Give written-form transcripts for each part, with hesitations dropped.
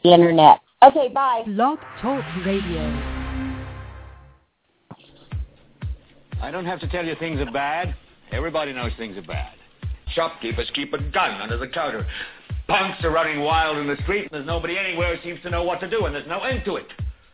the internet. Okay, bye. Blog Talk Radio. I don't have to tell you things are bad. Everybody knows things are bad. Shopkeepers keep a gun under the counter. Punks are running wild in the street, and there's nobody anywhere who seems to know what to do, and there's no end to it.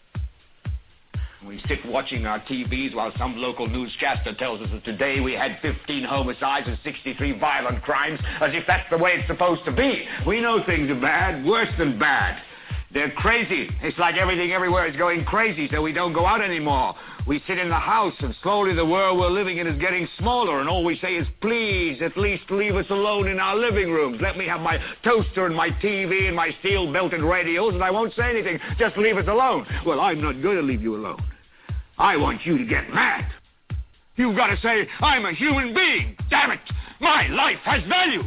We sit watching our TVs while some local newscaster tells us that today we had 15 homicides and 63 violent crimes, as if that's the way it's supposed to be. We know things are bad, worse than bad. They're crazy. It's like everything everywhere is going crazy, so we don't go out anymore. We sit in the house, and slowly the world we're living in is getting smaller, and all we say is, please, at least leave us alone in our living rooms. Let me have my toaster and my TV and my steel-belted radios, and I won't say anything. Just leave us alone. Well, I'm not going to leave you alone. I want you to get mad. You've got to say, I'm a human being. Damn it. My life has value.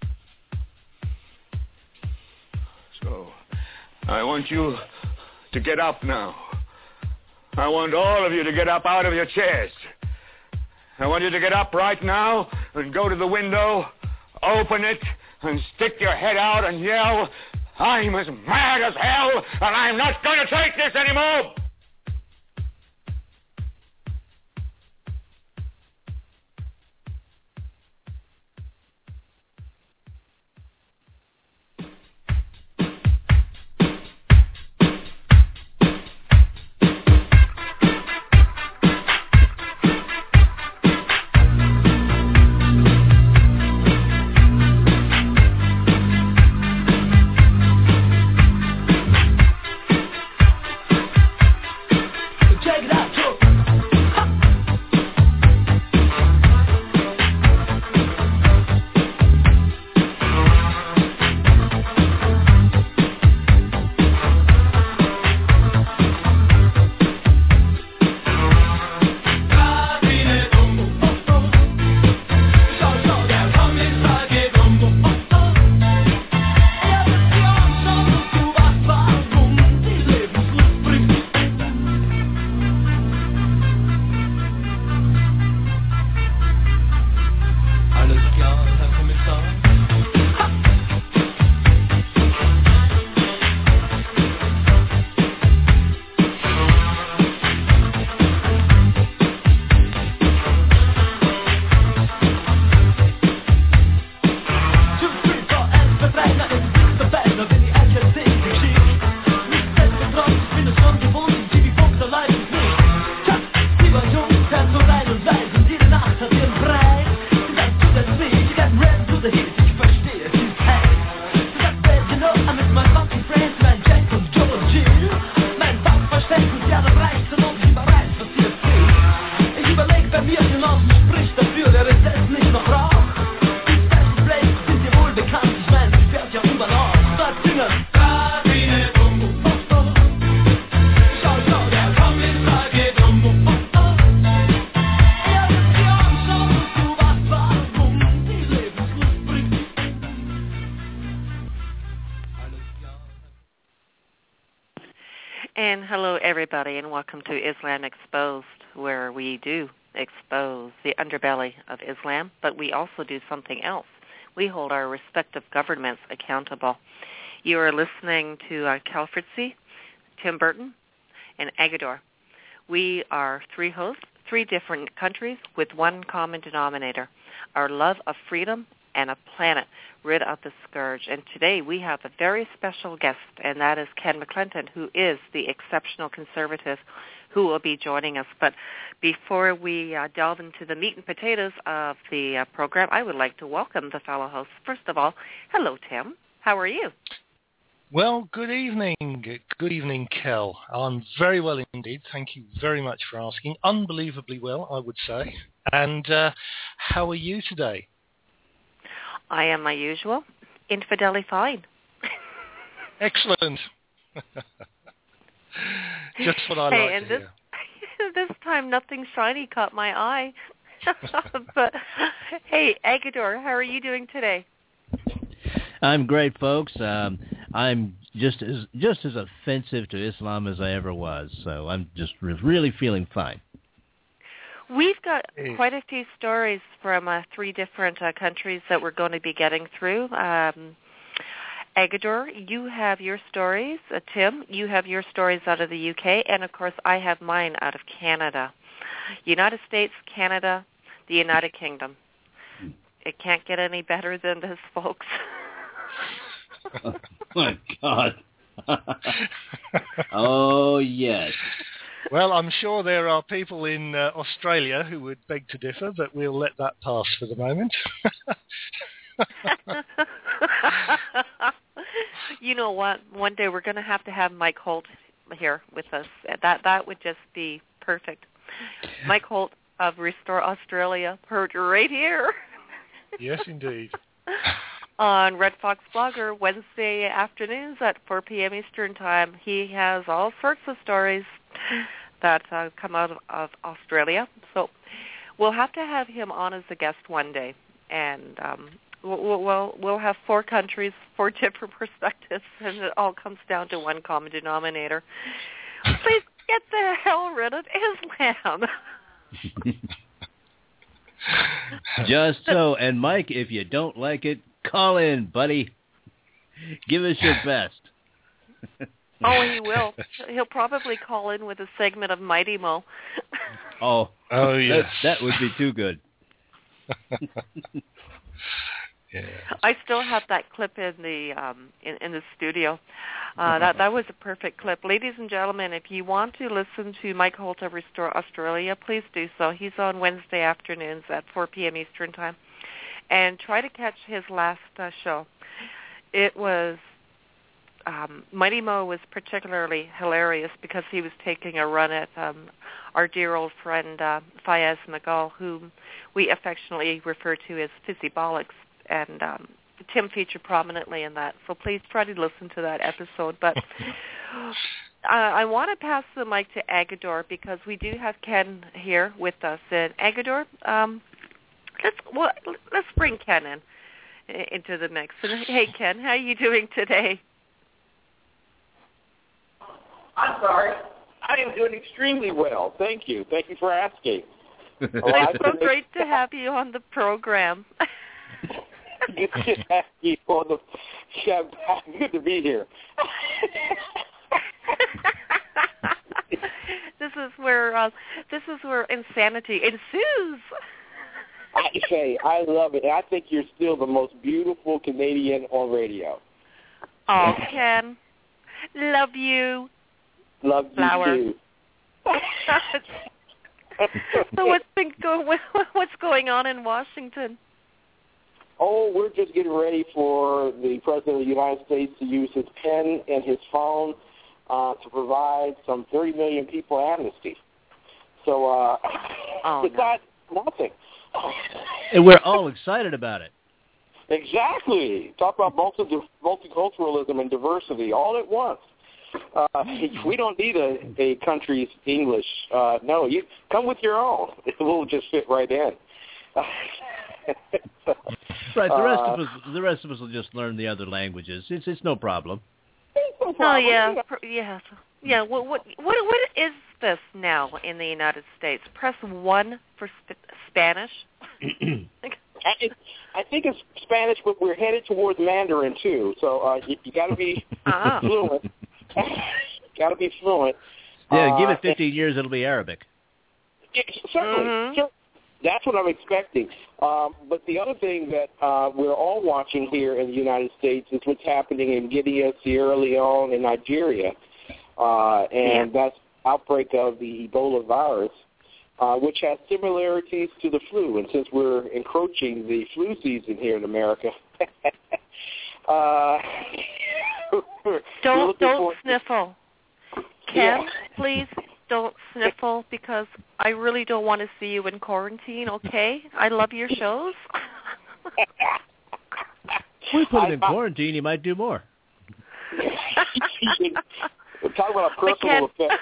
So, I want you to get up now. I want all of you to get up out of your chairs. I want you to get up right now and go to the window, open it, and stick your head out and yell, I'm as mad as hell, and I'm not going to take this anymore. And hello, everybody, and welcome to Islam Exposed, where we do expose the underbelly of Islam, but we also do something else. We hold our respective governments accountable. You are listening to Cal Fritzy, Tim Burton, and Agador. We are three hosts, three different countries with one common denominator, our love of freedom and a planet rid of the scourge. And today we have a very special guest, and that is Ken McClinton, who is the exceptional conservative who will be joining us. But before we delve into the meat and potatoes of the program, I would like to welcome the fellow hosts. First of all, hello, Tim. How are you? Well, good evening. Good evening, Kel. I'm very well indeed. Thank you very much for asking. Unbelievably well, I would say. And how are you today? I am my usual, infidelly fine. Excellent. Just what I like to hear. This time nothing shiny caught my eye. But, hey, Agador, how are you doing today? I'm great, folks. I'm just as offensive to Islam as I ever was, so I'm just really feeling fine. We've got quite a few stories from three different countries that we're going to be getting through. Agador, you have your stories. Tim, you have your stories out of the UK. And, of course, I have mine out of Canada. United States, Canada, the United Kingdom. It can't get any better than this, folks. Oh, my God. Oh, yes. Well, I'm sure there are people in Australia who would beg to differ, but we'll let that pass for the moment. You know what? One day we're going to have Mike Holt here with us. That would just be perfect. Mike Holt of Restore Australia, heard right here. Yes, indeed. On Red Fox Blogger, Wednesday afternoons at 4 p.m. Eastern Time. He has all sorts of stories that come out of Australia. So we'll have to have him on as a guest one day. And we'll have 4 countries, 4 different perspectives, and it all comes down to one common denominator. Please get the hell rid of Islam. Just so. And Mike, if you don't like it, call in, buddy. Give us your best. Oh, he will. He'll probably call in with a segment of Mighty Mo. Oh, yes. That would be too good. Yeah. I still have that clip in the in the studio. That was a perfect clip. Ladies and gentlemen, if you want to listen to Mike Holt of Restore Australia, please do so. He's on Wednesday afternoons at 4 p.m. Eastern Time. And try to catch his last show. It was, Mighty Mo was particularly hilarious because he was taking a run at our dear old friend Fayez Magal, whom we affectionately refer to as Physibolics. And Tim featured prominently in that. So please try to listen to that episode. But I want to pass the mic to Agador because we do have Ken here with us. And Agador, let's bring Ken into the mix. And hey, Ken, how are you doing today? I'm sorry. I am doing extremely well. Thank you. Thank you for asking. It's so great to have you on the program. Good to have you on the show. Good to be here. This is where insanity ensues. I say I love it. I think you're still the most beautiful Canadian on radio. Oh, Ken, love you. Love you Flower. too. So what's going on in Washington? Oh, we're just getting ready for the President of the United States to use his pen and his phone to provide some 30 million people amnesty. So it's not nothing. And we're all excited about it. Exactly. Talk about multiculturalism and diversity all at once. We don't need a country's English. No, you come with your own. It will just fit right in. Right. The rest of us will just learn the other languages. It's no problem. No problem. Oh yeah. What is this now in the United States? Press 1 for Spanish. I think it's Spanish, but we're headed towards Mandarin too. So you got to be fluent. Got to be fluent. Yeah, give it 15 years, it'll be Arabic. Certainly. Mm-hmm. That's what I'm expecting. But the other thing that we're all watching here in the United States is what's happening in Guinea, Sierra Leone, and Nigeria. And that's outbreak of the Ebola virus, which has similarities to the flu. And since we're encroaching the flu season here in America, don't sniffle. Ken, please don't sniffle because I really don't want to see you in quarantine, okay? I love your shows. If we put him in quarantine, he might do more. Talk about a personal effect.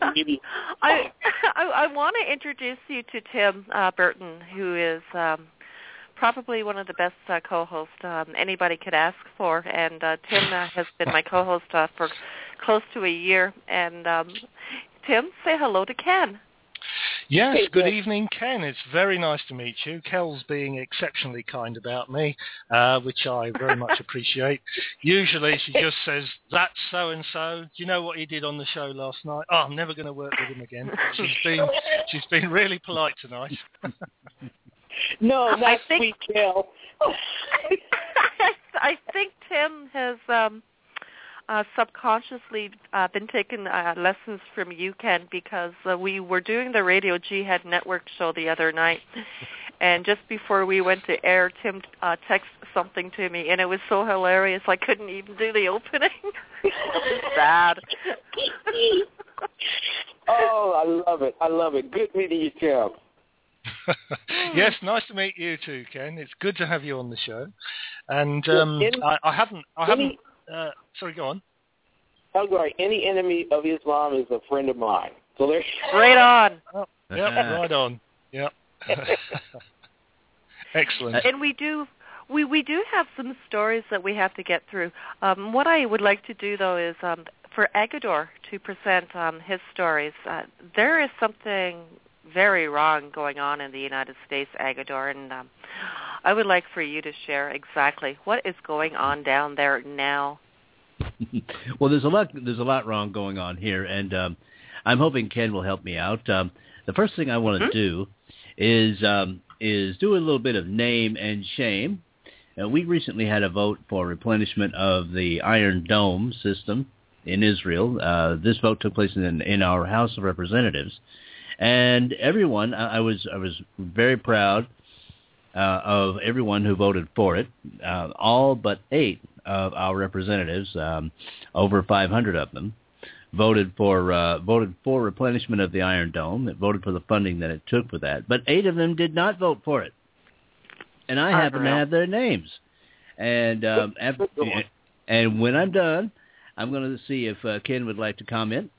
I want to introduce you to Tim Burton, who is probably one of the best co-hosts anybody could ask for. And Tim has been my co-host for close to a year. And Tim, say hello to Ken. Yes, good evening, Ken. It's very nice to meet you. Kel's being exceptionally kind about me, which I very much appreciate. Usually she just says, that's so-and-so. Do you know what he did on the show last night? Oh, I'm never going to work with him again. She's been really polite tonight. No, not sweet Kel. I think Tim has subconsciously been taking lessons from you, Ken, because we were doing the Radio Jihad Network show the other night, and just before we went to air, Tim texted something to me, and it was so hilarious I couldn't even do the opening. It was sad. Oh, I love it. Good meeting you, Kel. Yes, nice to meet you too, Ken. It's good to have you on the show. And I haven't. Sorry, go on. I'm sorry. Any enemy of Islam is a friend of mine. So there's right on. Oh, yep, right on. Yep. Excellent. And we do have some stories that we have to get through. What I would like to do though is for Agador to present his stories. There is something very wrong going on in the United States, Agador, and I would like for you to share exactly what is going on down there now. Well, there's a lot wrong going on here, and I'm hoping Ken will help me out. The first thing I want to do is do a little bit of name and shame. We recently had a vote for replenishment of the Iron Dome system in Israel. This vote took place in our House of Representatives. And everyone, I was very proud of everyone who voted for it. All but 8 of our representatives, over 500 of them, voted for replenishment of the Iron Dome. It voted for the funding that it took for that. But 8 of them did not vote for it, and I happen to have their names. And and when I'm done, I'm going to see if Ken would like to comment.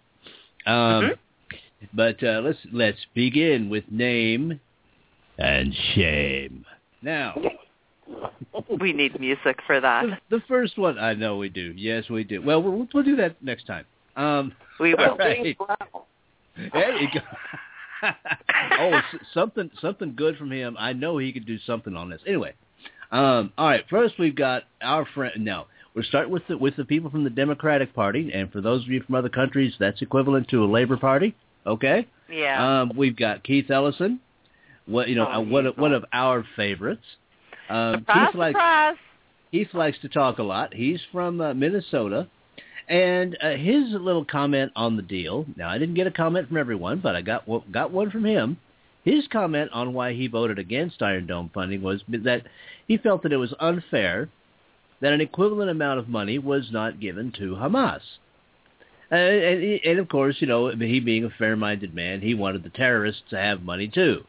But let's begin with name and shame. Now, we need music for that. The first one, I know we do. Yes, we do. Well, we'll do that next time. We will. Right. There you go. Oh, something good from him. I know he could do something on this. Anyway, all right. First, we've got our friend. Now, we'll start with the people from the Democratic Party, and for those of you from other countries, that's equivalent to a Labor Party. Okay. Yeah. We've got Keith Ellison. One of our favorites. Keith likes to talk a lot. He's from Minnesota, and his little comment on the deal. Now, I didn't get a comment from everyone, but I got one from him. His comment on why he voted against Iron Dome funding was that he felt that it was unfair that an equivalent amount of money was not given to Hamas. And of course, he being a fair-minded man, he wanted the terrorists to have money too.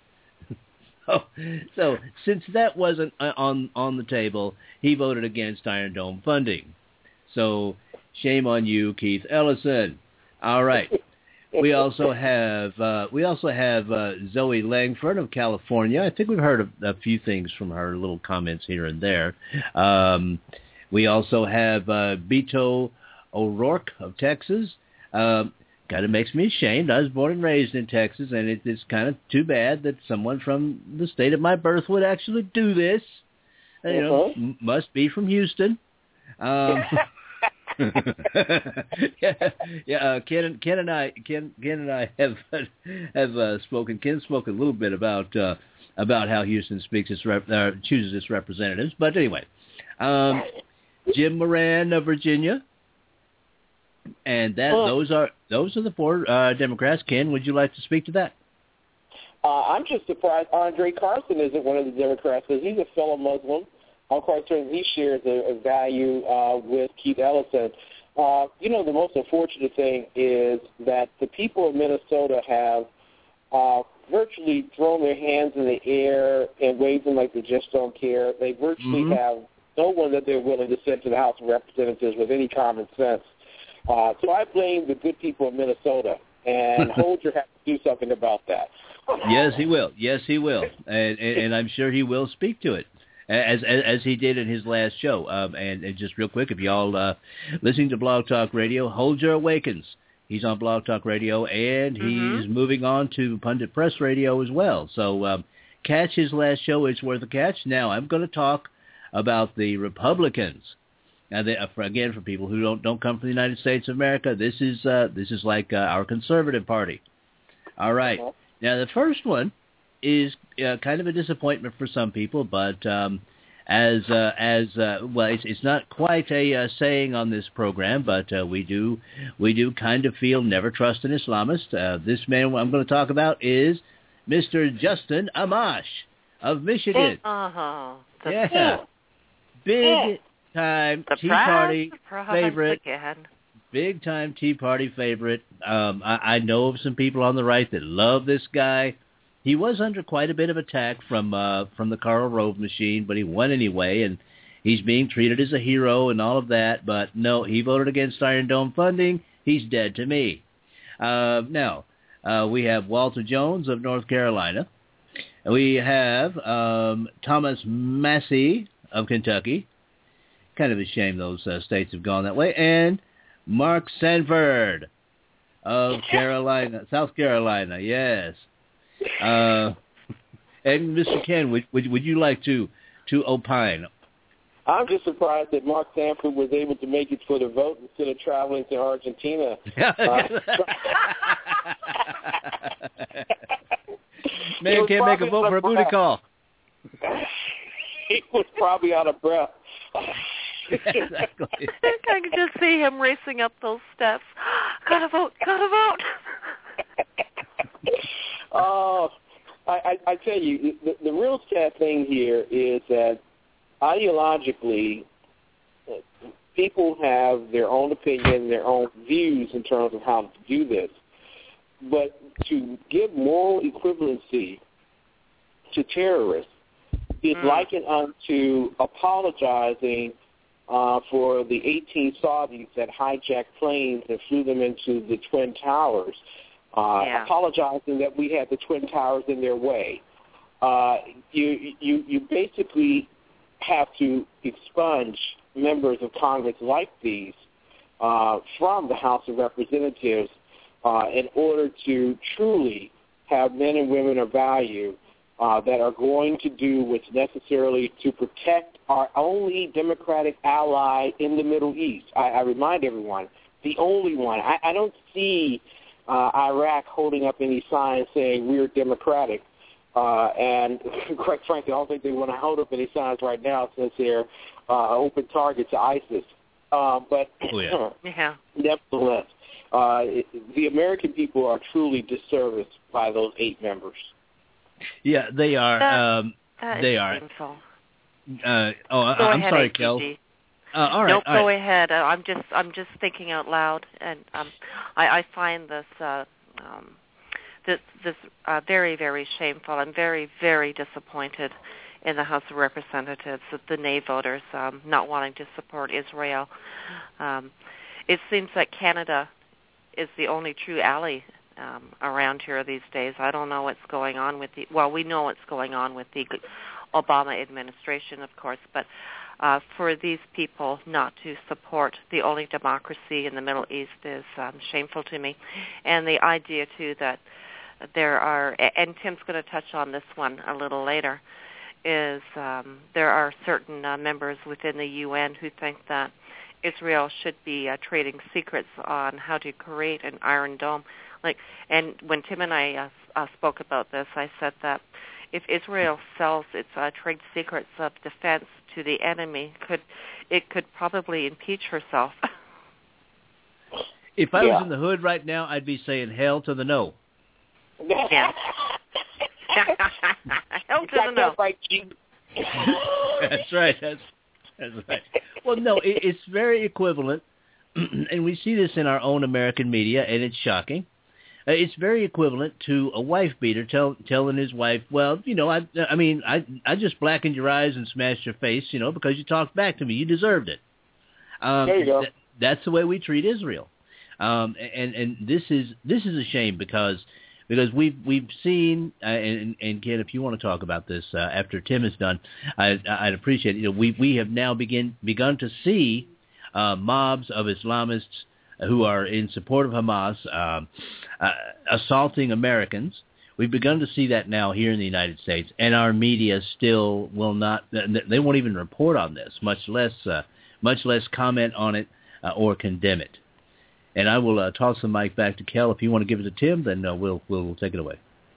So since that wasn't on the table, he voted against Iron Dome funding. So shame on you, Keith Ellison. All right. We also have Zoe Langford of California. I think we've heard a few things from her, little comments here and there. We also have Beto O'Rourke of Texas. Kind of makes me ashamed. I was born and raised in Texas, and it's kind of too bad that someone from the state of my birth would actually do this. Must be from Houston. Yeah. Ken and I have spoken. Ken spoke a little bit about how Houston chooses its representatives. But anyway, Jim Moran of Virginia. And those are the 4 Democrats. Ken, would you like to speak to that? I'm just surprised Andre Carson isn't one of the Democrats because he's a fellow Muslim. I'm quite certain he shares a value with Keith Ellison. The most unfortunate thing is that the people of Minnesota have virtually thrown their hands in the air and waved them like they just don't care. They virtually have no one that they're willing to send to the House of Representatives with any common sense. So I blame the good people of Minnesota, and Holder has to do something about that. Yes, he will. And I'm sure he will speak to it, as he did in his last show. And just real quick, if y'all listening to Blog Talk Radio, Holder Awakens. He's on Blog Talk Radio, and he's moving on to Pundit Press Radio as well. So catch his last show. It's worth a catch. Now, I'm going to talk about the Republicans. Now, again, for people who don't come from the United States of America, this is like our conservative party. All right. Now, the first one is kind of a disappointment for some people, but well, it's not quite a saying on this program, but we do kind of feel never trust an Islamist. This man I'm going to talk about is Mr. Justin Amash of Michigan. Big time Tea Party favorite. Big time Tea Party favorite. I know of some people on the right that love this guy. He was under quite a bit of attack from the Karl Rove machine, but he won anyway, and he's being treated as a hero and all of that. But no, he voted against Iron Dome funding. He's dead to me. Now, we have Walter Jones of North Carolina. We have Thomas Massie of Kentucky. Kind of a shame those states have gone that way. And Mark Sanford of South Carolina, yes. And Mr. Ken, would you like to opine? I'm just surprised that Mark Sanford was able to make it for the vote instead of traveling to Argentina. Man can't make a vote for a booty call. He was probably out of breath. Exactly. I can just see him racing up those steps. Gotta vote. Oh, I tell you, the real sad thing here is that ideologically, people have their own opinion, their own views in terms of how to do this. But to give moral equivalency to terrorists is likened unto apologizing for the 18 Saudis that hijacked planes and flew them into the Twin Towers, apologizing that we had the Twin Towers in their way. You basically have to expunge members of Congress like these from the House of Representatives in order to truly have men and women of value that are going to do what's necessarily to protect our only democratic ally in the Middle East. I remind everyone, the only one. I don't see Iraq holding up any signs saying we're democratic. And quite frankly, I don't think they want to hold up any signs right now since they're an open target to ISIS. But nevertheless, the American people are truly disserviced by those 8 members. Yeah, they are. They are. Painful. I'm sorry, Kel. All right. No, go ahead. I'm just thinking out loud, and I find this very, very shameful. I'm very, very disappointed in the House of Representatives that the nay voters not wanting to support Israel. It seems that Canada is the only true ally around here these days. I don't know what's going on with we know what's going on with the Obama administration, of course, but for these people not to support the only democracy in the Middle East is shameful to me. And the idea, too, that there are, and Tim's going to touch on this one a little later, is there are certain members within the UN who think that Israel should be trading secrets on how to create an Iron Dome. And when Tim and I spoke about this, I said that if Israel sells its trade secrets of defense to the enemy, it could probably impeach herself. If I was in the hood right now, I'd be saying hell to the no. Yeah. Hell to the no. That's right. That's right. Well, no, it's very equivalent, and we see this in our own American media, and it's shocking. It's very equivalent to a wife beater telling his wife, well, I just blackened your eyes and smashed your face, because you talked back to me. You deserved it. There you go. That's the way we treat Israel. And this is a shame because we've seen, and Ken, if you want to talk about this after Tim is done, I'd appreciate it. We have now begun to see mobs of Islamists who are in support of Hamas assaulting Americans. We've begun to see that now here in the United States, and our media still will not. They won't even report on this, much less comment on it or condemn it. And I will toss the mic back to Kel. If you want to give it to Tim, then we'll take it away.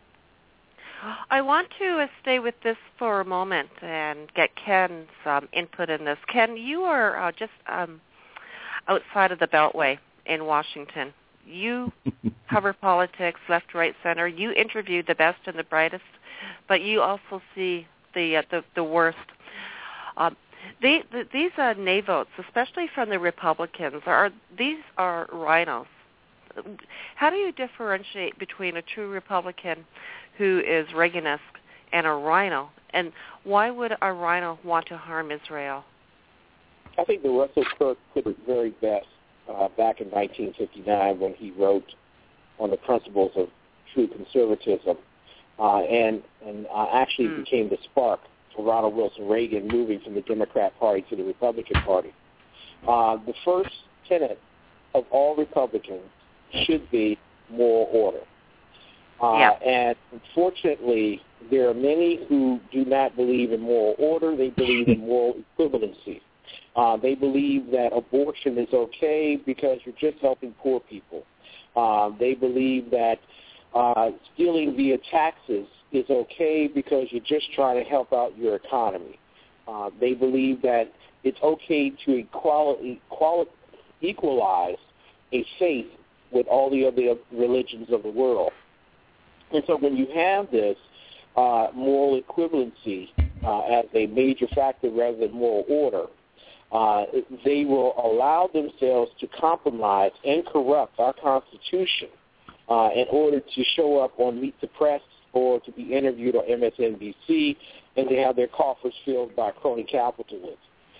I want to stay with this for a moment and get Ken's input in this. Ken, you are just outside of the Beltway in Washington. You cover politics, left, right, center. You interview the best and the brightest, but you also see the worst. These nay votes, especially from the Republicans, are rhinos. How do you differentiate between a true Republican who is Reaganist and a rhino? And why would a rhino want to harm Israel? I think that Russell Kirk put it very best back in 1959 when he wrote on the principles of true conservatism and actually became the spark for Ronald Wilson Reagan moving from the Democrat Party to the Republican Party. The first tenet of all Republicans should be moral order. And unfortunately, there are many who do not believe in moral order. They believe in moral equivalency. They believe that abortion is okay because you're just helping poor people. They believe that stealing via taxes is okay because you're just trying to help out your economy. They believe that it's okay to equalize a faith with all the other religions of the world. And so when you have this moral equivalency as a major factor rather than moral order, they will allow themselves to compromise and corrupt our Constitution in order to show up on Meet the Press or to be interviewed on MSNBC and to have their coffers filled by crony capitalists.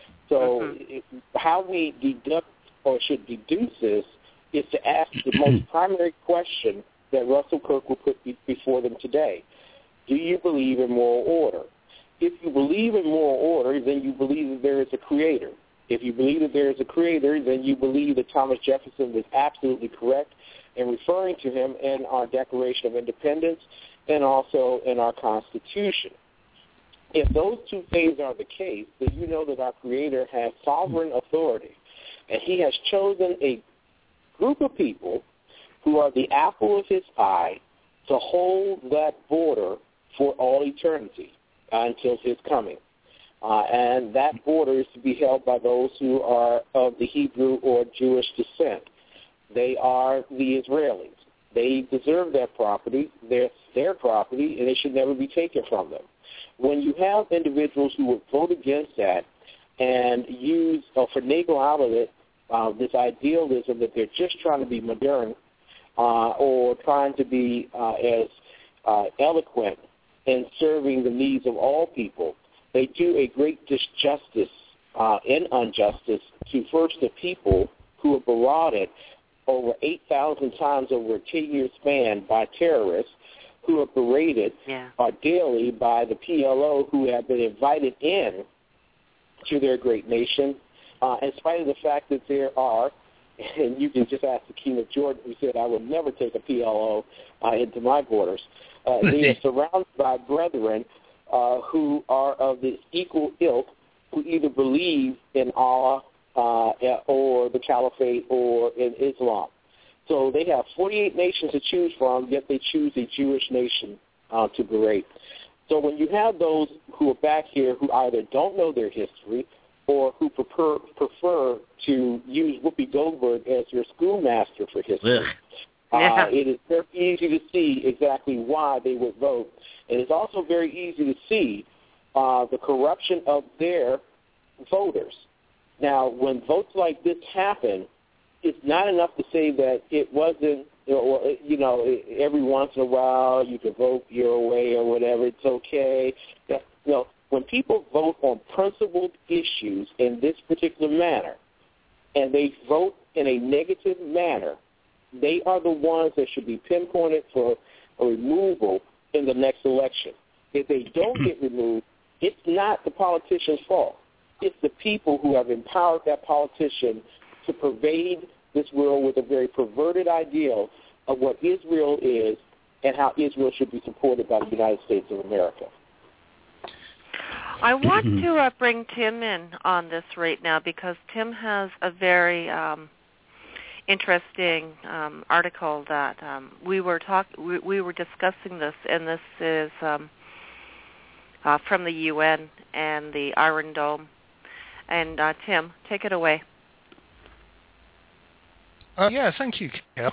So how we deduct or should deduce this is to ask the most primary question that Russell Kirk will put before them today. Do you believe in moral order? If you believe in moral order, then you believe that there is a creator. If you believe that there is a creator, then you believe that Thomas Jefferson was absolutely correct in referring to him in our Declaration of Independence and also in our Constitution. If those two things are the case, then you know that our creator has sovereign authority, and he has chosen a group of people who are the apple of his eye to hold that border for all eternity until his coming. And that border is to be held by those who are of the Hebrew or Jewish descent. They are the Israelis. They deserve that property. That's their property, and it should never be taken from them. When you have individuals who would vote against that and use or finagle out of it this idealism that they're just trying to be modern or trying to be as eloquent in serving the needs of all people, they do a great disjustice and injustice to first the people who are berated over 8,000 times over a 10-year span by terrorists who are berated daily by the PLO who have been invited in to their great nation, in spite of the fact that there are, and you can just ask Akina Jordan, who said, I would never take a PLO into my borders. They are surrounded by brethren who are of the equal ilk, who either believe in Allah or the Caliphate or in Islam. So they have 48 nations to choose from, yet they choose a Jewish nation to berate. So when you have those who are back here who either don't know their history or who prefer to use Whoopi Goldberg as your schoolmaster for history, it is very easy to see exactly why they would vote. And it's also very easy to see the corruption of their voters. Now, when votes like this happen, it's not enough to say that it wasn't, every once in a while you can vote your way or whatever, it's okay. When people vote on principled issues in this particular manner, and they vote in a negative manner, they are the ones that should be pinpointed for a removal in the next election. If they don't get removed, it's not the politician's fault. It's the people who have empowered that politician to pervade this world with a very perverted ideal of what Israel is and how Israel should be supported by the United States of America. I want to bring Tim in on this right now because Tim has a very interesting article that we were discussing this, and this is from the UN and the Iron Dome. And Tim, take it away. Yeah, thank you, Kel.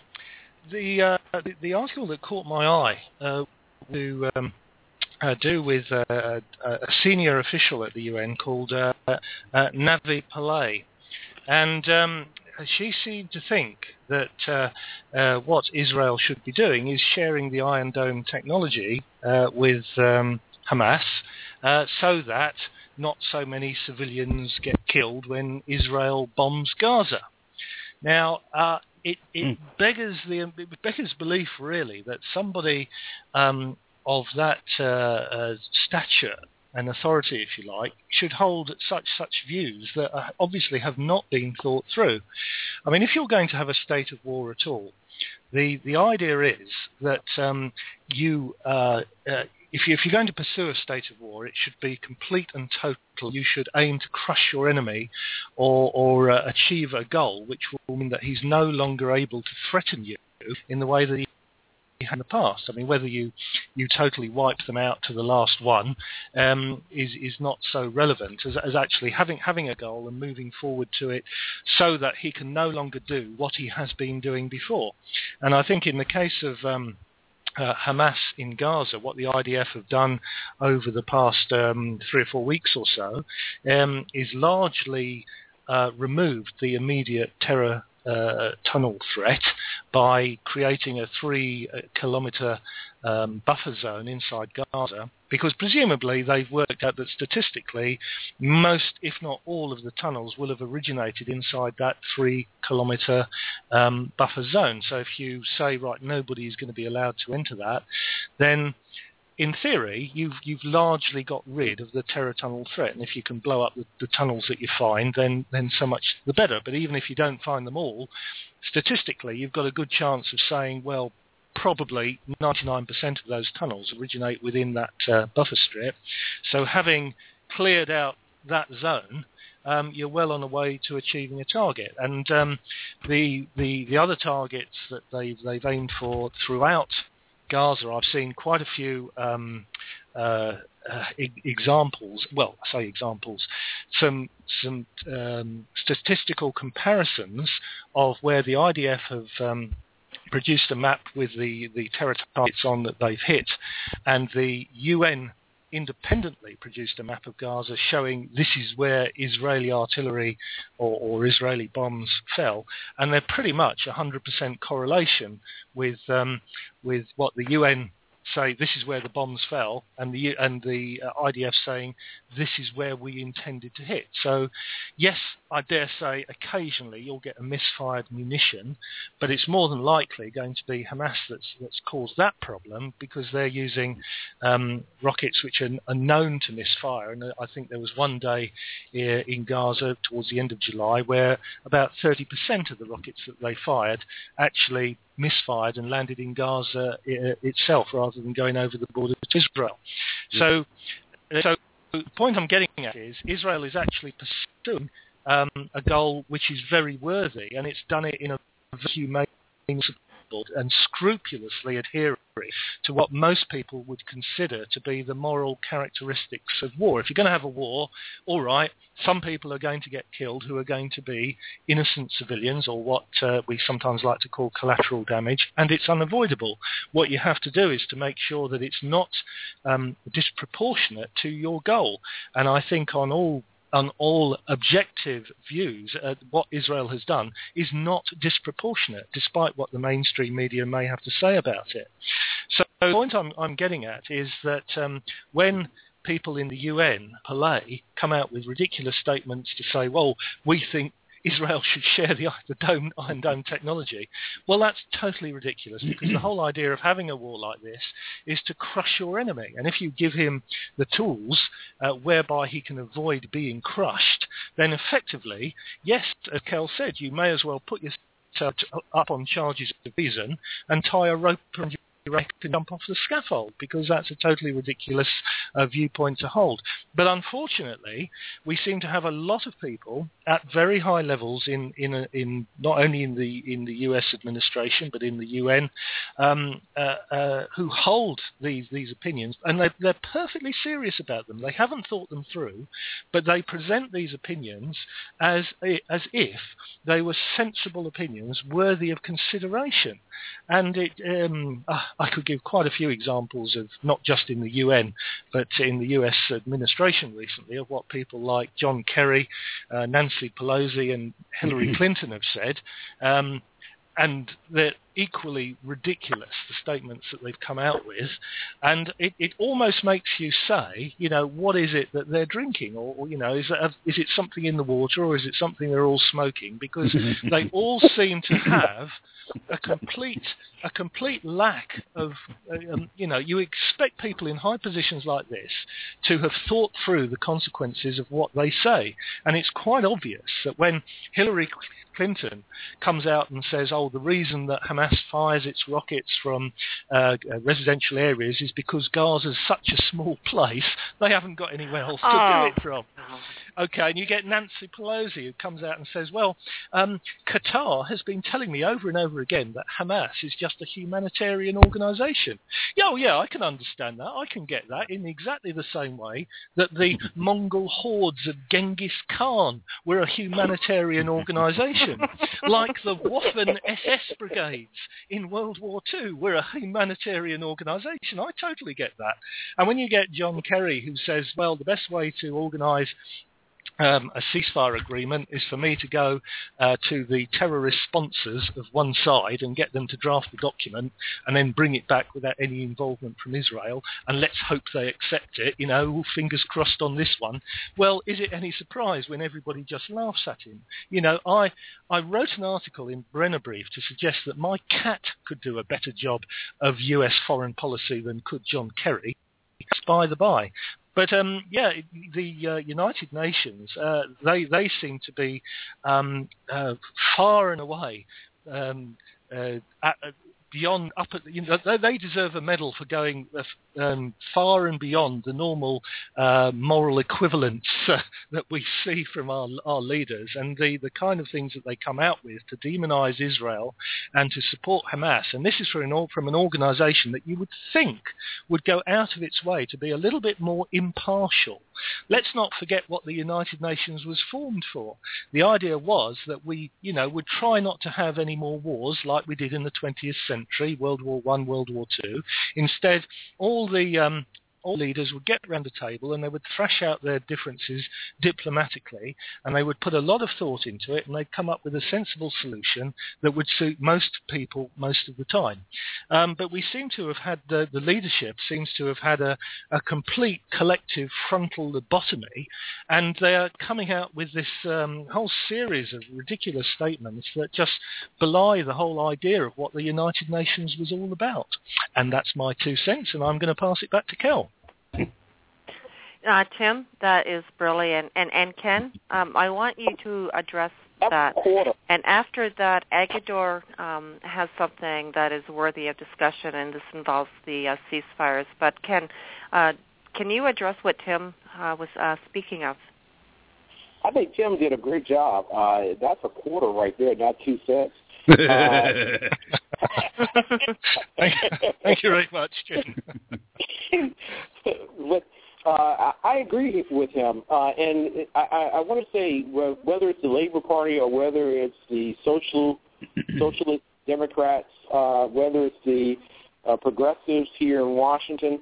The article that caught my eye to do with a senior official at the UN called Navi Pillay, and she seemed to think that what Israel should be doing is sharing the Iron Dome technology with Hamas so that not so many civilians get killed when Israel bombs Gaza. Now, it beggars belief, really, that somebody of that stature and authority, if you like, should hold such views that obviously have not been thought through. I mean, if you're going to have a state of war at all, the idea is that if you're going to pursue a state of war, it should be complete and total. You should aim to crush your enemy or achieve a goal which will mean that he's no longer able to threaten you in the way that he had in the past. I mean, whether you totally wipe them out to the last one is not so relevant as actually having a goal and moving forward to it so that he can no longer do what he has been doing before. And I think in the case of Hamas in Gaza, what the IDF have done over the past 3 or 4 weeks or so is largely removed the immediate terror tunnel threat by creating a 3-kilometre buffer zone inside Gaza, because presumably they've worked out that statistically most, if not all, of the tunnels will have originated inside that 3-kilometre buffer zone. So if you say, right, nobody is going to be allowed to enter that, then in theory, you've largely got rid of the terror tunnel threat, and if you can blow up the tunnels that you find, then so much the better. But even if you don't find them all, statistically, you've got a good chance of saying, well, probably 99% of those tunnels originate within that buffer strip. So having cleared out that zone, you're well on the way to achieving a target. And the other targets that they've aimed for throughout Gaza, I've seen quite a few examples. Well, I say examples. Some statistical comparisons of where the IDF have produced a map with the terror targets on that they've hit, and the UN independently produced a map of Gaza showing this is where Israeli artillery or Israeli bombs fell, and they're pretty much 100% correlation with what the UN say this is where the bombs fell, and the IDF saying this is where we intended to hit. So, yes, I dare say occasionally you'll get a misfired munition, but it's more than likely going to be Hamas that's caused that problem, because they're using rockets which are known to misfire. And I think there was one day in Gaza towards the end of July where about 30% of the rockets that they fired actually misfired and landed in Gaza itself rather than going over the border to Israel. So the point I'm getting at is Israel is actually pursuing a goal which is very worthy, and it's done it in a very humane and scrupulously adhering to what most people would consider to be the moral characteristics of war. If you're going to have a war, all right, some people are going to get killed who are going to be innocent civilians, or what we sometimes like to call collateral damage, and it's unavoidable. What you have to do is to make sure that it's not disproportionate to your goal. And I think on all objective views, what Israel has done is not disproportionate, despite what the mainstream media may have to say about it. So the point I'm getting at is that when people in the UN, Pillay, come out with ridiculous statements to say, well, we think Israel should share the Iron Dome technology. Well, that's totally ridiculous, because the whole idea of having a war like this is to crush your enemy. And if you give him the tools whereby he can avoid being crushed, then effectively, yes, as Kel said, you may as well put yourself up on charges of treason and tie a rope around your neck and jump off the scaffold, because that's a totally ridiculous viewpoint to hold. But unfortunately, we seem to have a lot of people at very high levels in not only in the U.S. administration but in the UN who hold these opinions, and they're perfectly serious about them. They haven't thought them through, but they present these opinions as if they were sensible opinions worthy of consideration. And I could give quite a few examples of, not just in the UN, but in the US administration recently, of what people like John Kerry, Nancy Pelosi and Hillary Clinton have said. And they're equally ridiculous, the statements that they've come out with. And it almost makes you say, what is it that they're drinking? Or is it something in the water, or is it something they're all smoking? Because they all seem to have a complete lack of, you expect people in high positions like this to have thought through the consequences of what they say. And it's quite obvious that when Hillary Clinton comes out and says, the reason that Hamas fires its rockets from residential areas is because Gaza's such a small place, they haven't got anywhere else to do it from. Okay, and you get Nancy Pelosi, who comes out and says, Qatar has been telling me over and over again that Hamas is just a humanitarian organisation. Yeah, I can understand that. I can get that in exactly the same way that the Mongol hordes of Genghis Khan were a humanitarian organisation. Like the Waffen SS brigades in World War II were a humanitarian organisation. I totally get that. And when you get John Kerry, who says, the best way to organise a ceasefire agreement is for me to go to the terrorist sponsors of one side and get them to draft the document and then bring it back without any involvement from Israel, and let's hope they accept it, fingers crossed on this one. Well, is it any surprise when everybody just laughs at him? I wrote an article in Brenner Brief to suggest that my cat could do a better job of US foreign policy than could John Kerry. By the by. But the United Nations, they seem to be far and away beyond they deserve a medal for going far and beyond the normal moral equivalence that we see from our leaders, and the kind of things that they come out with to demonize Israel and to support Hamas. And this is from an organization that you would think would go out of its way to be a little bit more impartial. Let's not forget what the United Nations was formed for. The idea was that we, would try not to have any more wars like we did in the 20th century, World War I, World War II. Instead, all leaders would get around a table and they would thrash out their differences diplomatically, and they would put a lot of thought into it, and they'd come up with a sensible solution that would suit most people most of the time. But we seem to have had, the leadership seems to have had a complete collective frontal lobotomy, and they are coming out with this whole series of ridiculous statements that just belie the whole idea of what the United Nations was all about. And that's my 2 cents, and I'm going to pass it back to Kel. Tim, that is brilliant. And Ken, I want you to address that. And after that, Agador has something that is worthy of discussion, and this involves the ceasefires. But Ken, can you address what Tim was speaking of? I think Tim did a great job. That's a quarter right there, not 2 cents. Thank you very much, Jim. But I agree with him, and I want to say, whether it's the Labor Party or whether it's the Socialist Democrats, whether it's the progressives here in Washington,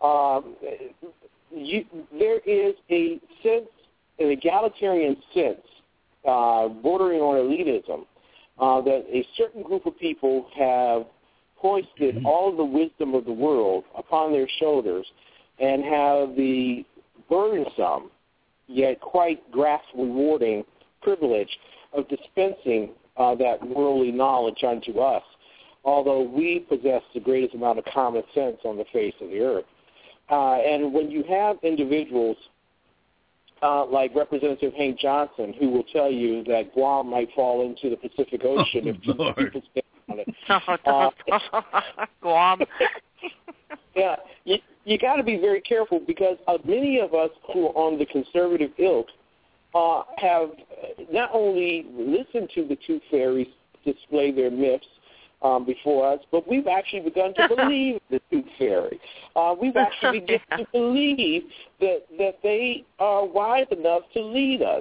there is a sense, an egalitarian sense, bordering on elitism, that a certain group of people have hoisted all of the wisdom of the world upon their shoulders and have the burdensome yet quite grasp rewarding privilege of dispensing that worldly knowledge unto us, although we possess the greatest amount of common sense on the face of the earth. And when you have individuals like Representative Hank Johnson, who will tell you that Guam might fall into the Pacific Ocean if people stay on it. Guam. Yeah, you got to be very careful because many of us who are on the conservative ilk have not only listened to the tooth fairies display their myths before us, but we've actually begun to believe the tooth fairy. We've actually begun to believe that they are wise enough to lead us.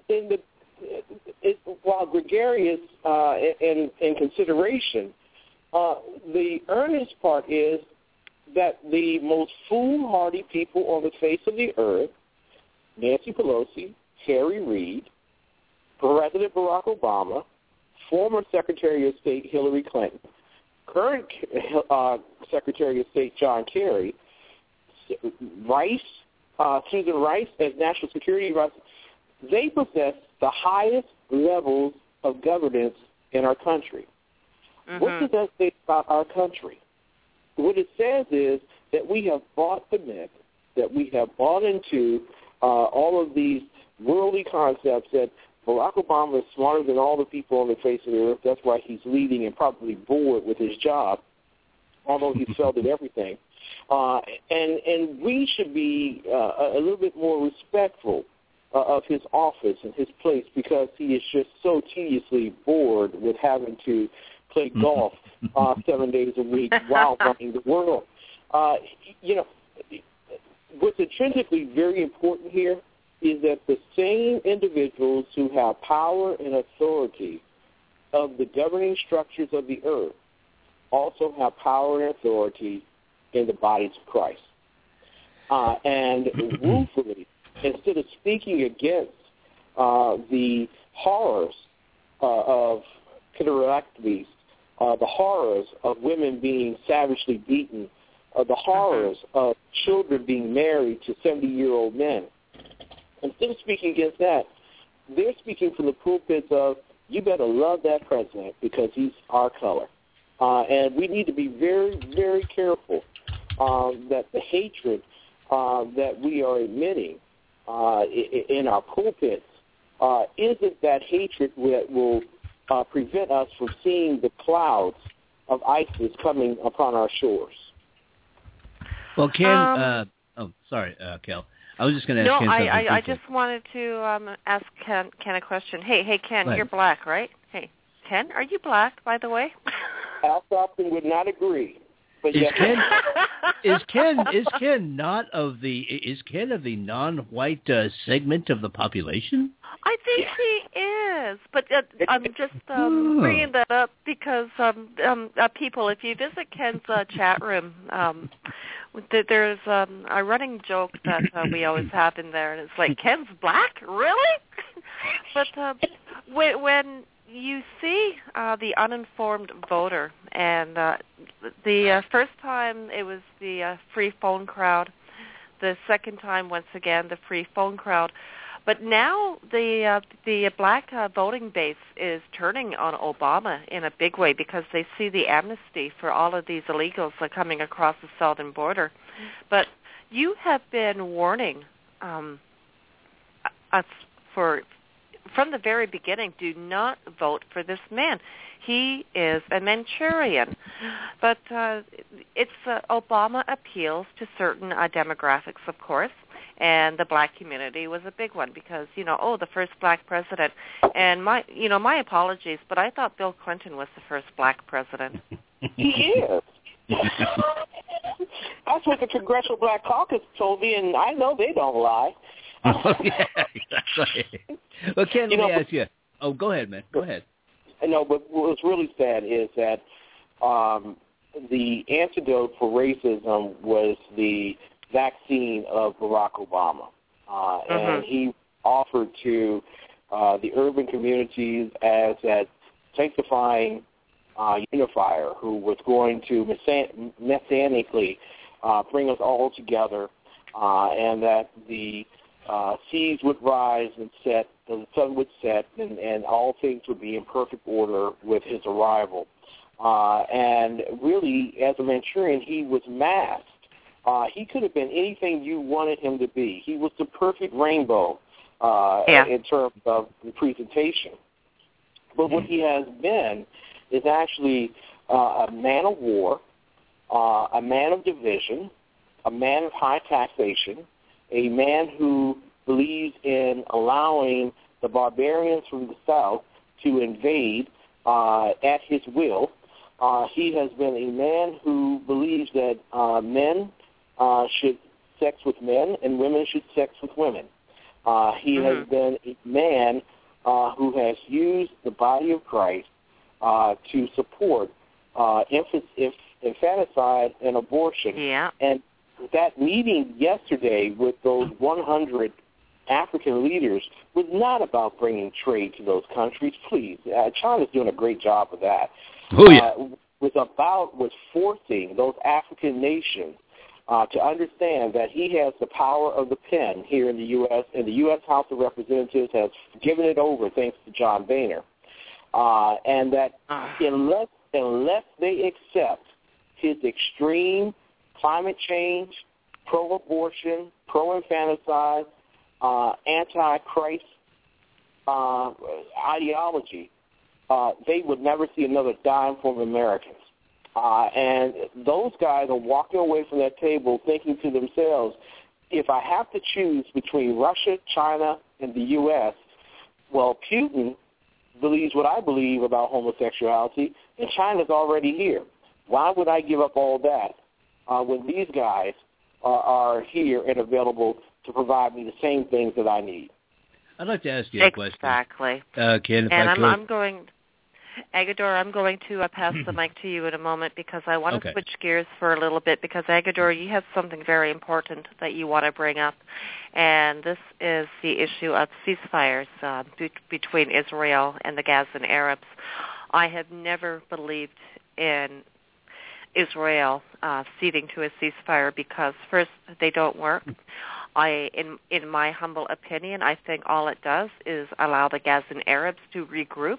While gregarious in consideration, the earnest part is that the most foolhardy people on the face of the earth, Nancy Pelosi, Harry Reid, President Barack Obama, former Secretary of State Hillary Clinton, current Secretary of State John Kerry, Susan Rice as National Security Advisor, they possess the highest levels of governance in our country. Mm-hmm. What does that say about our country? What it says is that we have bought the myth, that we have bought into all of these worldly concepts that Barack Obama is smarter than all the people on the face of the earth. That's why he's leading and probably bored with his job, although he's failed at everything. And we should be a little bit more respectful of his office and his place because he is just so tediously bored with having to play golf 7 days a week while running the world. What's intrinsically very important here is that the same individuals who have power and authority of the governing structures of the earth also have power and authority in the bodies of Christ. And ruefully, instead of speaking against the horrors of clitorectomies, the horrors of women being savagely beaten, the horrors of children being married to 70-year-old men, instead of speaking against that, they're speaking from the pulpits of, you better love that president because he's our color. And we need to be very, very careful that the hatred that we are admitting in our pulpits isn't that hatred that will prevent us from seeing the clouds of ISIS coming upon our shores. Well, Ken, sorry, Kel. I was just going to ask Ken something. No, I just wanted to ask Ken a question. Hey, Ken, you're black, right? Hey, Ken, are you black, by the way? Al Sharpton would not agree. But is yes. Ken not of the non-white segment of the population? I think he is, but I'm just bringing that up because people, if you visit Ken's chat room, there's a running joke that we always have in there, and it's like, Ken's black, really? But when you see the uninformed voter, and the first time it was the free phone crowd, the second time, once again, the free phone crowd. But now the black voting base is turning on Obama in a big way because they see the amnesty for all of these illegals coming across the southern border. But you have been warning us from the very beginning, do not vote for this man. He is a Manchurian. But Obama appeals to certain demographics, of course. And the black community was a big one because, the first black president. And my apologies, but I thought Bill Clinton was the first black president. He is. That's what the Congressional Black Caucus told me, and I know they don't lie. Oh, yeah, exactly. Well, Ken, let me ask you. Oh, go ahead, man. Go ahead. No, but what's really sad is that the antidote for racism was the vaccine of Barack Obama. And he offered to the urban communities as that sanctifying unifier who was going to messianically bring us all together, and that the seas would rise and set, the sun would set, and all things would be in perfect order with his arrival. And really, as a Manchurian, he was masked. He could have been anything you wanted him to be. He was the perfect rainbow in terms of the presentation. But what he has been is actually a man of war, a man of division, a man of high taxation, a man who believes in allowing the barbarians from the south to invade at his will. He has been a man who believes that men should sex with men and women should sex with women. He has been a man who has used the body of Christ to support infanticide and abortion. Yeah. And that meeting yesterday with those 100 African leaders was not about bringing trade to those countries. Please, China's doing a great job of that. Oh, yeah. Was forcing those African nations to understand that he has the power of the pen here in the U.S., and the U.S. House of Representatives has given it over thanks to John Boehner, and that unless they accept his extreme climate change, pro-abortion, pro-infanticide, anti-Christ ideology, they would never see another dime from Americans. And those guys are walking away from that table thinking to themselves, if I have to choose between Russia, China, and the U.S., well, Putin believes what I believe about homosexuality, and China's already here. Why would I give up all that when these guys are here and available to provide me the same things that I need? I'd like to ask you a question. Exactly. Ken, if and I could. I'm going, Agador, I'm going to pass the mic to you in a moment because I want to switch gears for a little bit because, Agador, you have something very important that you want to bring up, and this is the issue of ceasefires between Israel and the Gazan Arabs. I have never believed in Israel ceding to a ceasefire because, first, they don't work. In my humble opinion, I think all it does is allow the Gazan Arabs to regroup.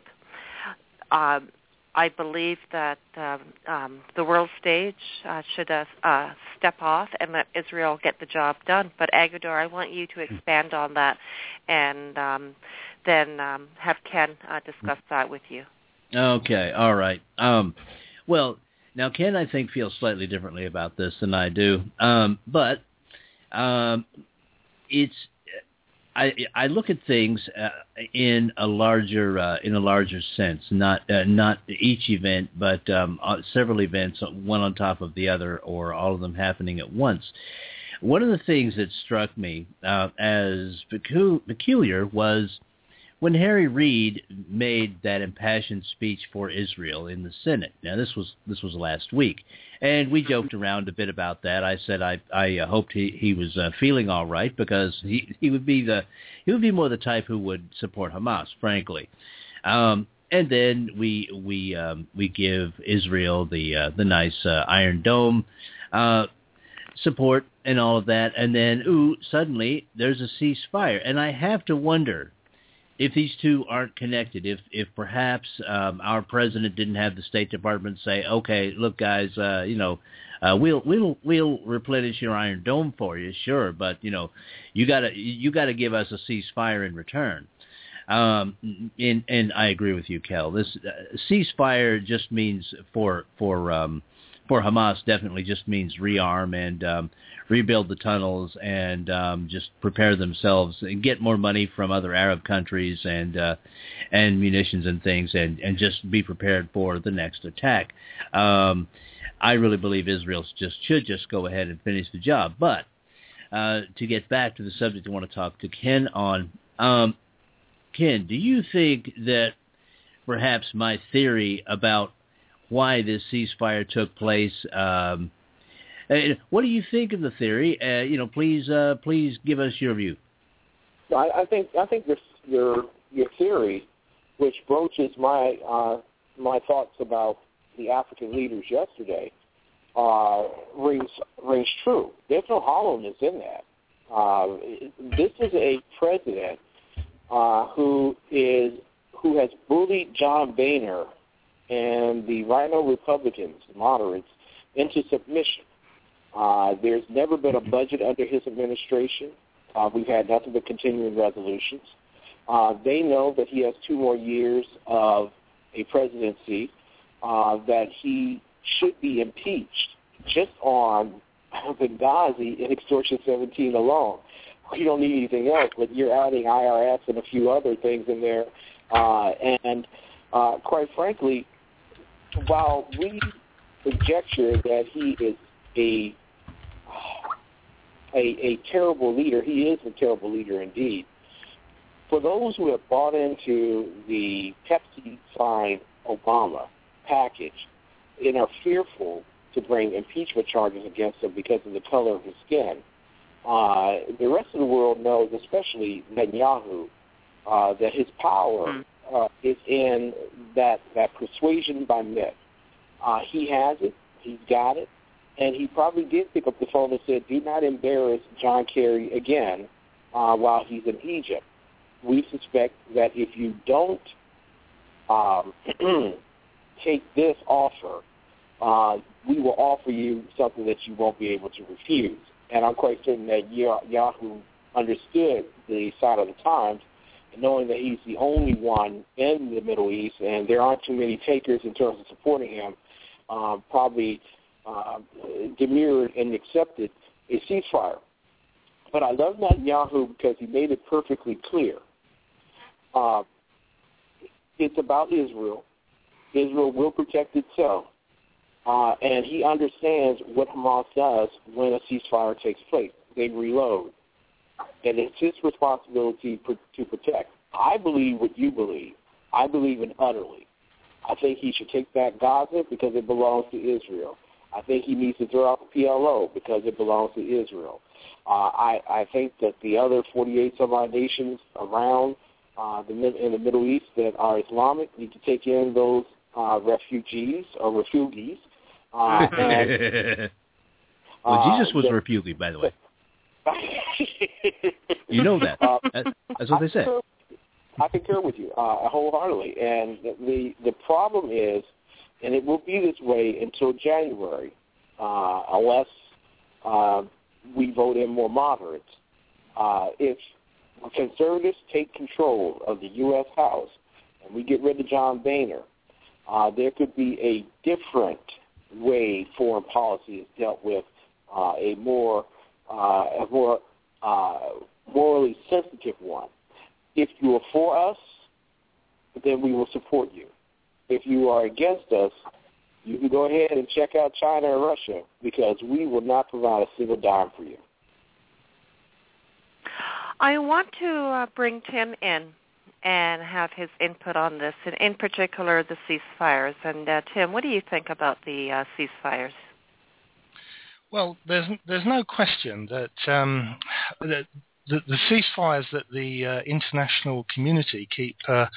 I believe that the world stage should step off and let Israel get the job done. But, Agador, I want you to expand on that and then have Ken discuss that with you. Okay, all right. Well, now Ken, I think, feels slightly differently about this than I do. But it's I look at things in a larger sense, not each event, but several events, one on top of the other, or all of them happening at once. One of the things that struck me as peculiar was when Harry Reid made that impassioned speech for Israel in the Senate. Now, this was last week, and we joked around a bit about that. I said I hoped he was feeling all right because he would be more the type who would support Hamas, frankly. And then we give Israel the nice Iron Dome support and all of that, and then suddenly there's a ceasefire, and I have to wonder if these two aren't connected, if perhaps our president didn't have the State Department say, okay, look, guys, we'll replenish your Iron Dome for you, sure, but you gotta give us a ceasefire in return. And I agree with you, Kel. This ceasefire just means for Hamas definitely just means rearm and rebuild the tunnels and just prepare themselves and get more money from other Arab countries and munitions and things and just be prepared for the next attack. I really believe Israel should just go ahead and finish the job. But to get back to the subject I want to talk to Ken on, Ken, do you think that perhaps my theory about why this ceasefire took place, what do you think of the theory? Please give us your view. I think your theory, which broaches my thoughts about the African leaders yesterday, rings true. There's no hollowness in that. This is a president who has bullied John Boehner and the Rhino Republicans, moderates, into submission. There's never been a budget under his administration. We've had nothing but continuing resolutions. They know that he has 2 more years of a presidency, that he should be impeached just on Benghazi and Extortion 17 alone. We don't need anything else, but you're adding IRS and a few other things in there. And quite frankly, while we conjecture that he is a terrible leader, he is a terrible leader indeed. For those who have bought into the Pepsi-signed Obama package and are fearful to bring impeachment charges against him because of the color of his skin, the rest of the world knows, especially Netanyahu, that his power is in that persuasion by myth. He has it. He's got it. And he probably did pick up the phone and said, do not embarrass John Kerry again while he's in Egypt. We suspect that if you don't take this offer, we will offer you something that you won't be able to refuse. And I'm quite certain that Yahoo understood the side of the times, knowing that he's the only one in the Middle East, and there aren't too many takers in terms of supporting him, probably demurred and accepted a ceasefire. But I love Netanyahu because he made it perfectly clear. It's about Israel. Israel will protect itself. And he understands what Hamas does when a ceasefire takes place. They reload. And it's his responsibility to protect. I believe what you believe. I believe in utterly. I think he should take back Gaza because it belongs to Israel. I think he needs to throw out the PLO because it belongs to Israel. I think that the other 48 some-odd nations around in the Middle East that are Islamic need to take in those refugees. Well, Jesus was a refugee, by the way. You know that. That's what they said. I concur with you wholeheartedly. And the problem is, and it will be this way until January, unless we vote in more moderates. If conservatives take control of the U.S. House and we get rid of John Boehner, there could be a different way foreign policy is dealt with, a more morally sensitive one. If you are for us, then we will support you. If you are against us, you can go ahead and check out China and Russia because we will not provide a single dime for you. I want to bring Tim in and have his input on this, and in particular the ceasefires. And Tim, what do you think about the ceasefires? Well, there's no question that the ceasefires that the international community keep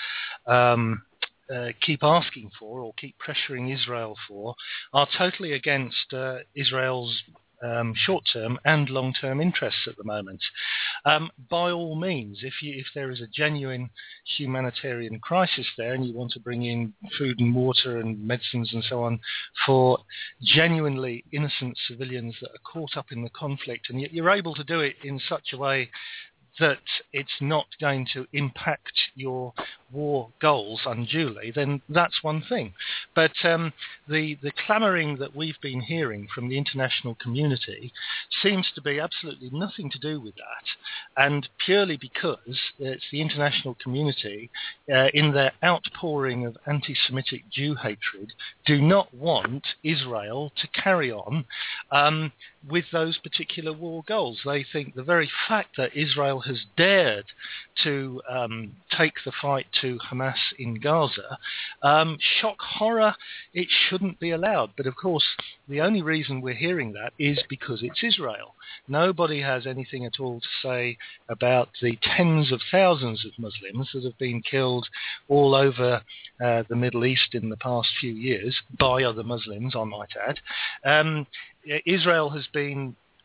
asking for or keep pressuring Israel for are totally against Israel's short-term and long-term interests at the moment. By all means, if there is a genuine humanitarian crisis there and you want to bring in food and water and medicines and so on for genuinely innocent civilians that are caught up in the conflict, and yet you're able to do it in such a way that it's not going to impact your war goals unduly, then that's one thing. But the clamouring that we've been hearing from the international community seems to be absolutely nothing to do with that, and purely because it's the international community, in their outpouring of anti-Semitic Jew hatred, do not want Israel to carry on with those particular war goals. They think the very fact that Israel has dared to take the fight to Hamas in Gaza, shock horror, it shouldn't be allowed. But of course, the only reason we're hearing that is because it's Israel. Nobody has anything at all to say about the tens of thousands of Muslims that have been killed all over the Middle East in the past few years, by other Muslims, I might add. Israel has been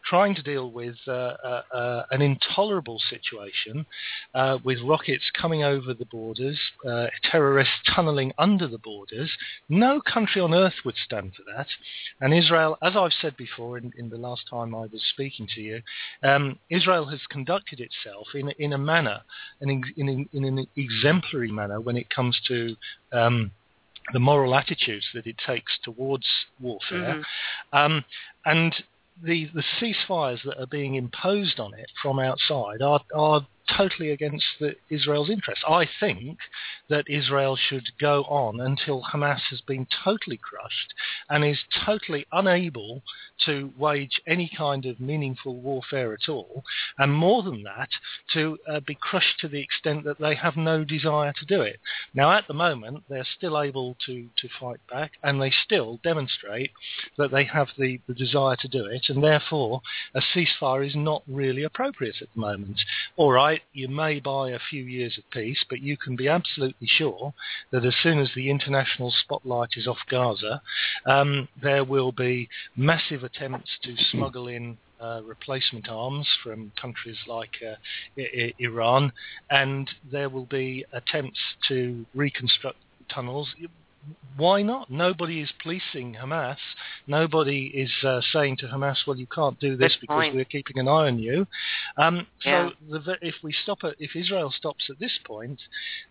trying to deal with an intolerable situation with rockets coming over the borders, terrorists tunneling under the borders. No country on earth would stand for that. And Israel, as I've said before in the last time I was speaking to you, Israel has conducted itself in a manner, in an exemplary manner when it comes to the moral attitudes that it takes towards warfare. And the ceasefires that are being imposed on it from outside are totally against Israel's interests. I think that Israel should go on until Hamas has been totally crushed and is totally unable to wage any kind of meaningful warfare at all, and more than that, to be crushed to the extent that they have no desire to do it. Now, at the moment, they're still able to fight back, and they still demonstrate that they have the desire to do it, and therefore a ceasefire is not really appropriate at the moment. All right, you may buy a few years of peace, but you can be absolutely sure that as soon as the international spotlight is off Gaza, there will be massive attempts to smuggle in replacement arms from countries like Iran, and there will be attempts to reconstruct tunnels. Why not? Nobody is policing Hamas. Nobody is saying to Hamas, well, you can't do this because we're keeping an eye on you. So if Israel stops at this point,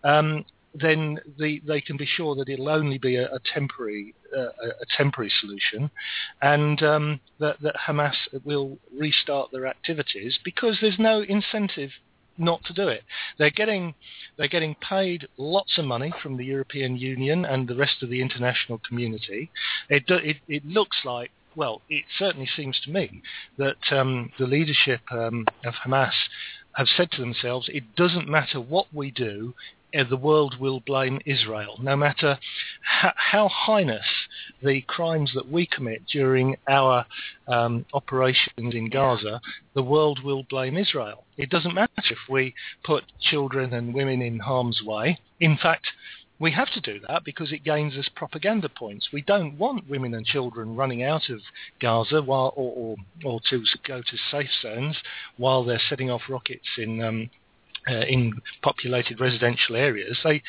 then they can be sure that it'll only be a temporary solution, and that Hamas will restart their activities because there's no incentive not to do it. They're getting paid lots of money from the European Union and the rest of the international community. It looks like, well, it certainly seems to me that the leadership of Hamas have said to themselves, it doesn't matter what we do, the world will blame Israel. No matter how heinous the crimes that we commit during our operations in Gaza, the world will blame Israel. It doesn't matter if we put children and women in harm's way. In fact, we have to do that because it gains us propaganda points. We don't want women and children running out of Gaza or to go to safe zones while they're setting off rockets in populated residential areas. They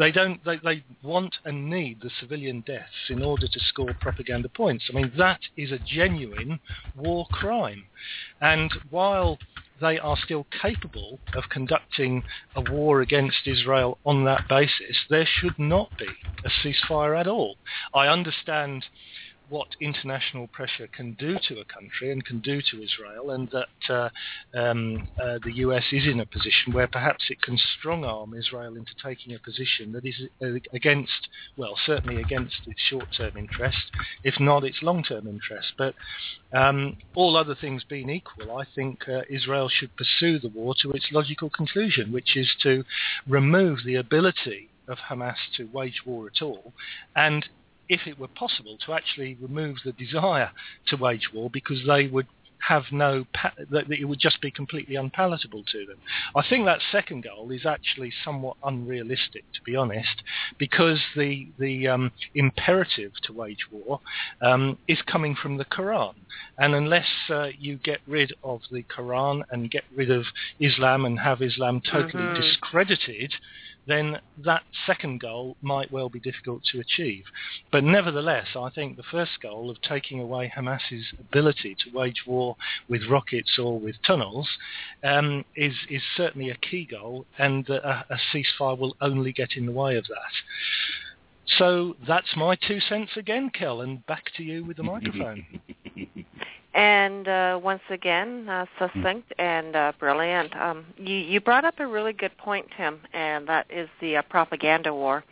want and need the civilian deaths in order to score propaganda points. I mean, that is a genuine war crime. And while they are still capable of conducting a war against Israel on that basis, there should not be a ceasefire at all. I understand what international pressure can do to a country and can do to Israel, and that the US is in a position where perhaps it can strong-arm Israel into taking a position that is against, well, certainly against its short-term interest, if not its long-term interest. But all other things being equal, I think Israel should pursue the war to its logical conclusion, which is to remove the ability of Hamas to wage war at all, and if it were possible, to actually remove the desire to wage war, because they would have that it would just be completely unpalatable to them. I think that second goal is actually somewhat unrealistic, to be honest, because the imperative to wage war is coming from the Quran. And unless you get rid of the Quran and get rid of Islam and have Islam totally discredited, then that second goal might well be difficult to achieve. But nevertheless, I think the first goal of taking away Hamas's ability to wage war with rockets or with tunnels is certainly a key goal, and a ceasefire will only get in the way of that. So that's my 2 cents again, Kel, and back to you with the microphone. And once again, succinct and brilliant. You brought up a really good point, Tim, and that is the propaganda war.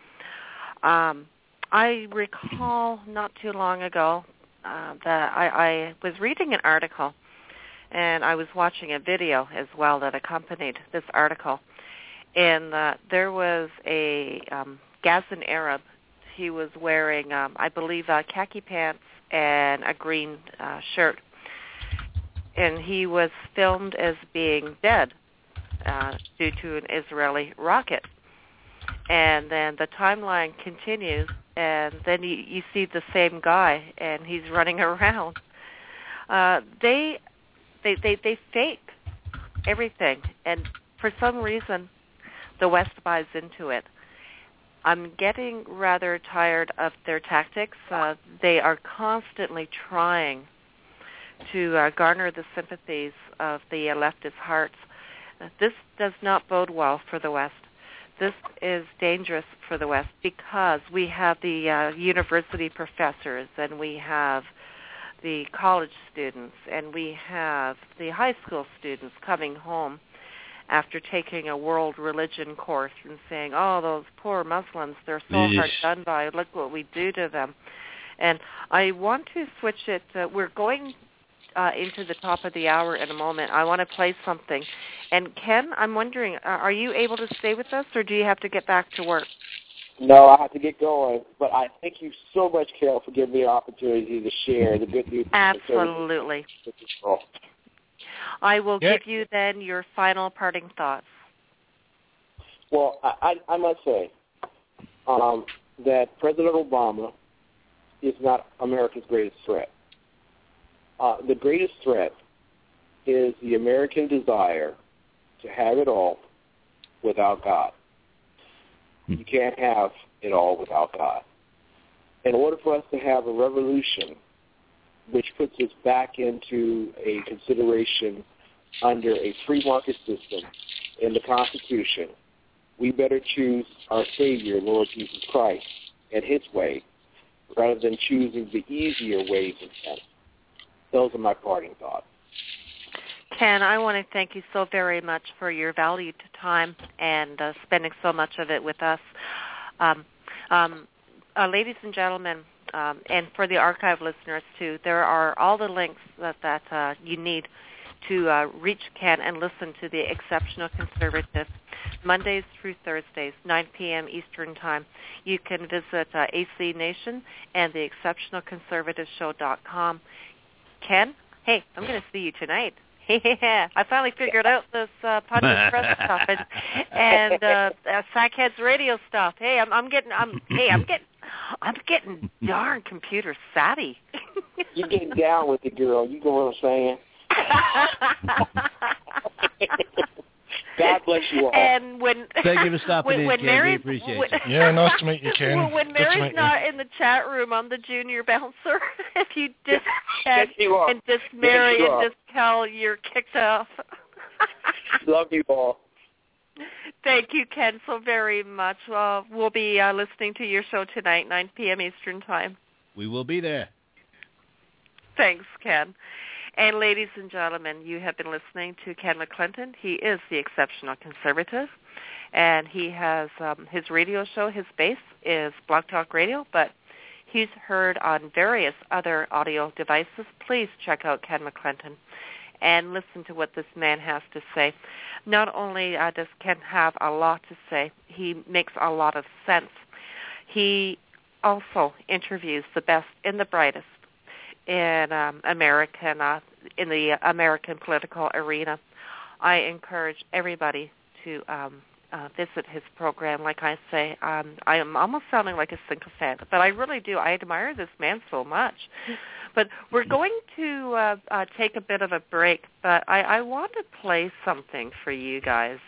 I recall not too long ago that I was reading an article, and I was watching a video as well that accompanied this article. And there was a Gazan Arab. He was wearing, I believe, khaki pants and a green shirt. And he was filmed as being dead due to an Israeli rocket. And then the timeline continues, and then you see the same guy, and he's running around. They they fake everything, and for some reason, the West buys into it. I'm getting rather tired of their tactics. They are constantly trying to garner the sympathies of the leftist hearts. This does not bode well for the West. This is dangerous for the West because we have the university professors, and we have the college students, and we have the high school students coming home after taking a world religion course and saying, oh, those poor Muslims, they're so hard done by. Look what we do to them. And I want to switch it. We're going into the top of the hour in a moment. I want to play something. And Ken, I'm wondering, are you able to stay with us, or do you have to get back to work? No, I have to get going. But I thank you so much, Carol, for giving me an opportunity to share the good news. Absolutely. I will give you then your final parting thoughts. Well, I must say that President Obama is not America's greatest threat. The greatest threat is the American desire to have it all without God. You can't have it all without God. In order for us to have a revolution which puts us back into a consideration under a free market system in the Constitution, we better choose our Savior, Lord Jesus Christ, and his way, rather than choosing the easier ways of him. Those are my parting thoughts. Ken, I want to thank you so very much for your valued time and spending so much of it with us. Ladies and gentlemen, and for the archive listeners too, there are all the links that you need to reach Ken and listen to The Exceptional Conservative, Mondays through Thursdays, 9 p.m. Eastern Time. You can visit AC Nation and theexceptionalconservativeshow.com. Ken, hey, I'm going to see you tonight. I finally figured out this Pundit Press stuff and Sackheads Radio stuff. Hey, I'm getting darn computer savvy. You're getting down with it, girl. You know what I'm saying? God bless you all. And thank you for stopping in, Ken. We appreciate you. Yeah, nice to meet you, Ken. When Mary's not in the chat room, I'm the junior bouncer. If you disconnect and diss Mary and diss Cal, you're kicked off. Love you all. Thank you, Ken, so very much. We'll be listening to your show tonight, 9 p.m. Eastern Time. We will be there. Thanks, Ken. And ladies and gentlemen, you have been listening to Ken McClinton. He is the Exceptional Conservative, and he has his radio show. His base is Blog Talk Radio, but he's heard on various other audio devices. Please check out Ken McClinton and listen to what this man has to say. Not only does Ken have a lot to say, he makes a lot of sense. He also interviews the best and the brightest in in the American political arena. I encourage everybody to visit his program. Like I say, I am almost sounding like a sycophant, but I really do. I admire this man so much. But we're going to take a bit of a break, but I want to play something for you guys.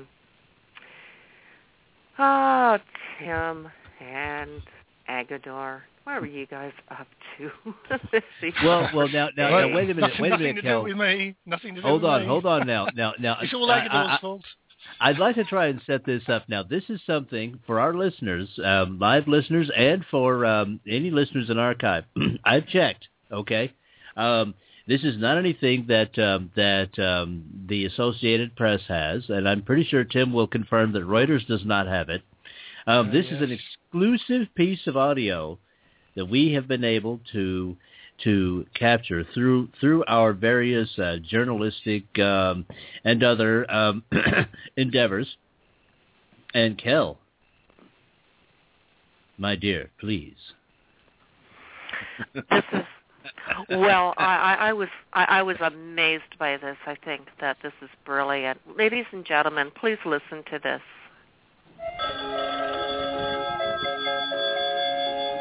Tim and Agador, what were you guys up to? Well, now, wait a minute, Nothing to Kel. do with me. Nothing to do Hold with on, me. hold on now. It's all Agador's fault. I'd like to try and set this up. Now, this is something for our listeners, live listeners, and for any listeners in archive. I've checked, okay? This is not anything that the Associated Press has, and I'm pretty sure Tim will confirm that Reuters does not have it. This is an exclusive piece of audio that we have been able to capture through our various journalistic and other endeavors. And Kel, my dear, please. This is well. I was amazed by this. I think that this is brilliant, ladies and gentlemen. Please listen to this.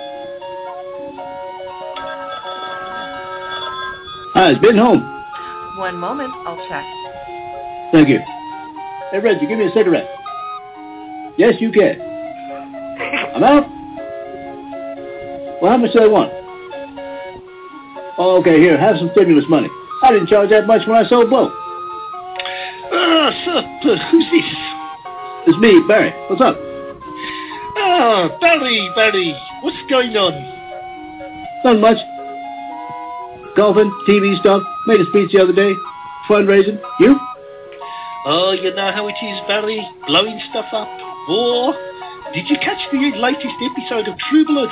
Hi, it's Ben home. One moment, I'll check. Thank you. Hey, Reggie, give me a cigarette. Yes, you can. I'm out. Well, how much do I want? Oh, okay, here, have some stimulus money. I didn't charge that much when I sold blow. Sir, who's this? It's me, Barry. What's up? Barry, what's going on? Nothing much. Golfing, TV stuff. Made a speech the other day. Fundraising. You? Oh, you know how it is, Barry. Blowing stuff up. War. Did you catch the latest episode of True Blood?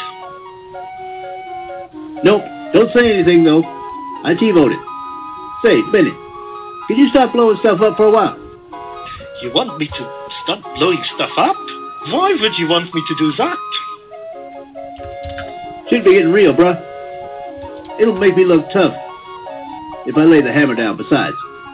Nope. Don't say anything, though. I T-voted. Say, Benny, can you stop blowing stuff up for a while? You want me to stop blowing stuff up? Why would you want me to do that? Should be getting real, bruh. It'll make me look tough if I lay the hammer down besides.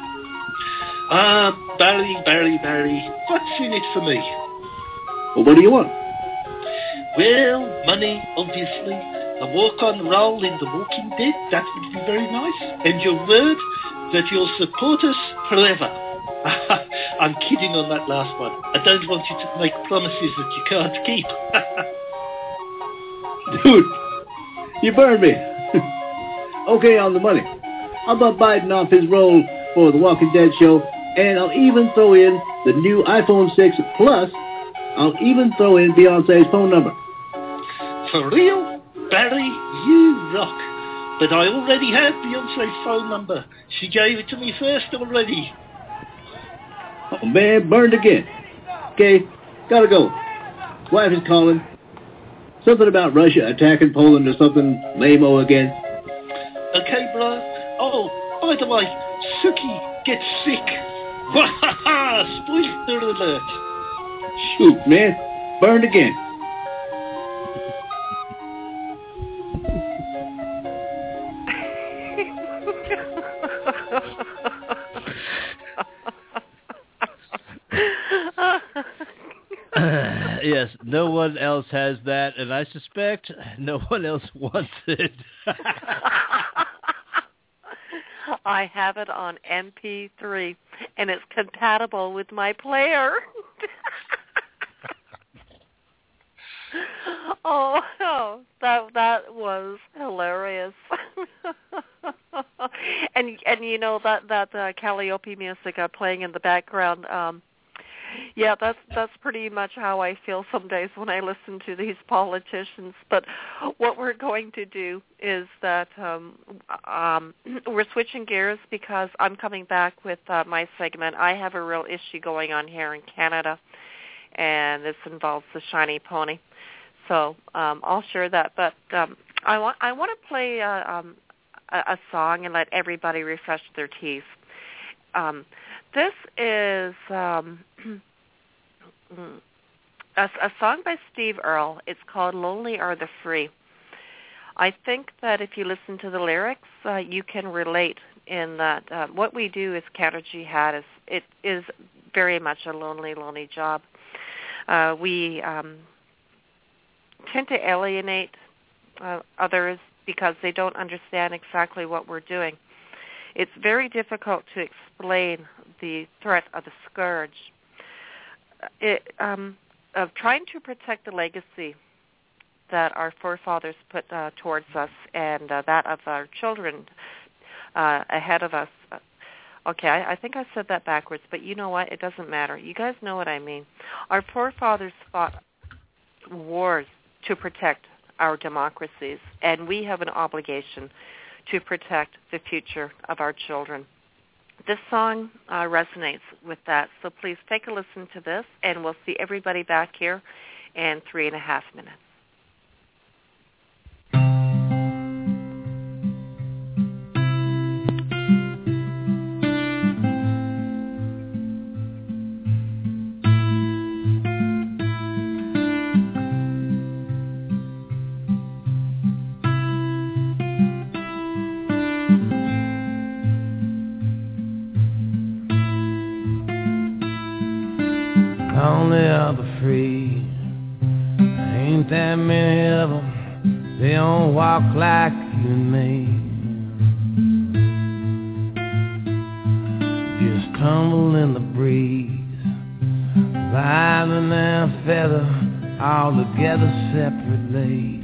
Barry, what's in it for me? Well, what do you want? Well, money, obviously. A walk-on role in The Walking Dead, that would be very nice. And your word that you'll support us forever. I'm kidding on that last one. I don't want you to make promises that you can't keep. Dude, you burned me. Okay, on the money. How about biting off his role for The Walking Dead show, and I'll even throw in the new iPhone 6 Plus. I'll even throw in Beyonce's phone number. For real? Barry, you rock. But I already have Beyonce's phone number. She gave it to me first already. Oh, man, burned again. Okay, gotta go. Wife is calling. Something about Russia attacking Poland or something lame-o again. Okay, bro. Oh, by the way, Suki gets sick. Spoiler alert. Shoot, man. Burned again. Yes, no one else has that, and I suspect no one else wants it. I have it on MP3, and it's compatible with my player. Oh, that was hilarious. and you know that Calliope music playing in the background. Yeah, that's pretty much how I feel some days when I listen to these politicians. But what we're going to do is that we're switching gears because I'm coming back with my segment. I have a real issue going on here in Canada, and this involves the shiny pony. So I'll share that. But I want to play a song and let everybody refresh their teeth. This is a song by Steve Earle. It's called Lonely Are the Free. I think that if you listen to the lyrics, you can relate in that what we do as counter-jihadists, it is very much a lonely, lonely job. We tend to alienate others because they don't understand exactly what we're doing. It's very difficult to explain the threat of the scourge. Of trying to protect the legacy that our forefathers put towards us and that of our children ahead of us. Okay, I think I said that backwards, but you know what? It doesn't matter. You guys know what I mean. Our forefathers fought wars to protect our democracies, and we have an obligation to protect the future of our children. This song resonates with that, so please take a listen to this, and we'll see everybody back here in 3.5 minutes. Only are the free. Ain't that many of them. They don't walk like you and me. tumble in the breeze, violin and feather all together separately.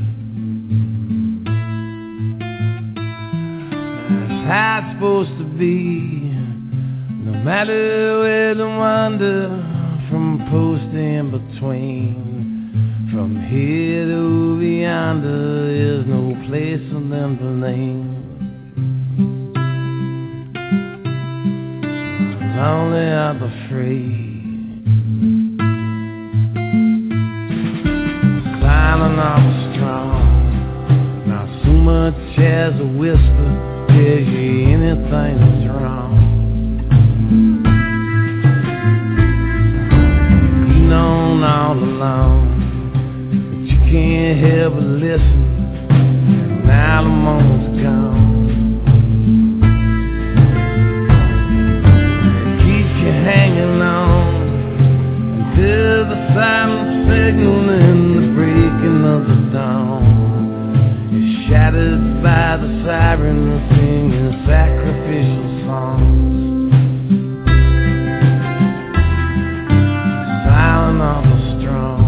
That's how it's supposed to be, no matter where the wander, from post in between, from here to yonder, there's no place for them to lean. Lonely of the free, silent of the strong, not so much as a whisper tells you anything that's wrong. You've known all along, but you can't help but listen, and now the moment's gone. Hanging on until the silent signal in the breaking of the dawn is shattered by the siren singing sacrificial songs. Silent of the strong.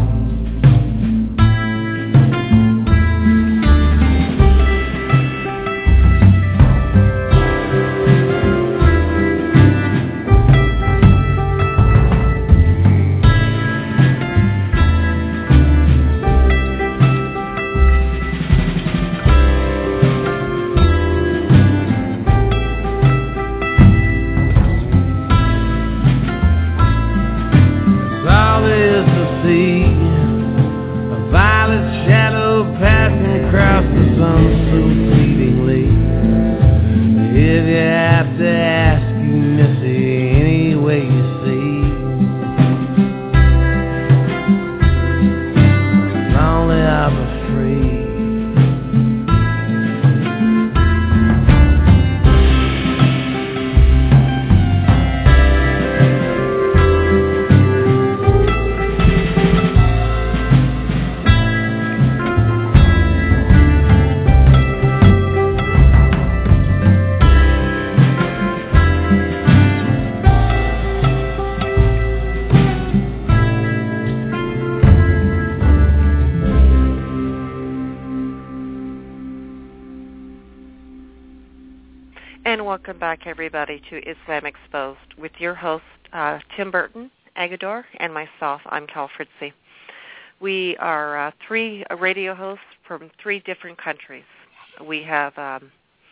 Welcome back, everybody, to Islam Exposed with your host, Tim Burton, Agador, and myself. I'm Cal Fritzy. We are three radio hosts from three different countries. We have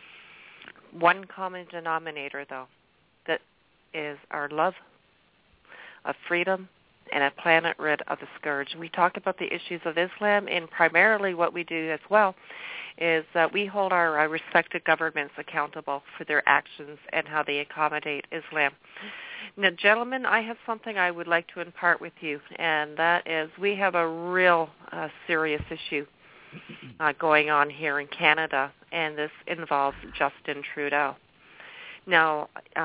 one common denominator, though, that is our love of freedom and a planet rid of the scourge. We talk about the issues of Islam, and primarily what we do as well is that we hold our respected governments accountable for their actions and how they accommodate Islam. Now, gentlemen, I have something I would like to impart with you, and that is we have a real serious issue going on here in Canada, and this involves Justin Trudeau. Now,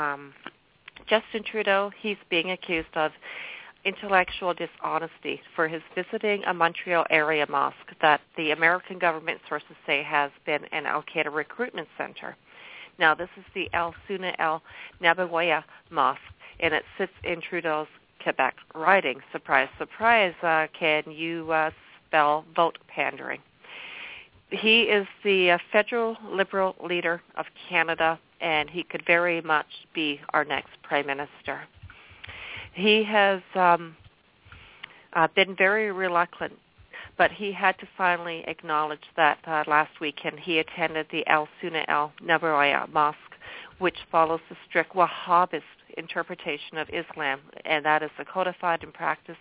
Justin Trudeau, he's being accused of intellectual dishonesty for his visiting a Montreal area mosque that the American government sources say has been an al-Qaeda recruitment center. Now, this is the El Suna El Nabawaya Mosque, and it sits in Trudeau's Quebec riding. Surprise, surprise, can you spell vote pandering? He is the federal Liberal leader of Canada, and he could very much be our next Prime Minister. He has been very reluctant, but he had to finally acknowledge that last weekend he attended the El Suna El Nabawaya Mosque, which follows the strict Wahhabist interpretation of Islam, and that is a codified and practiced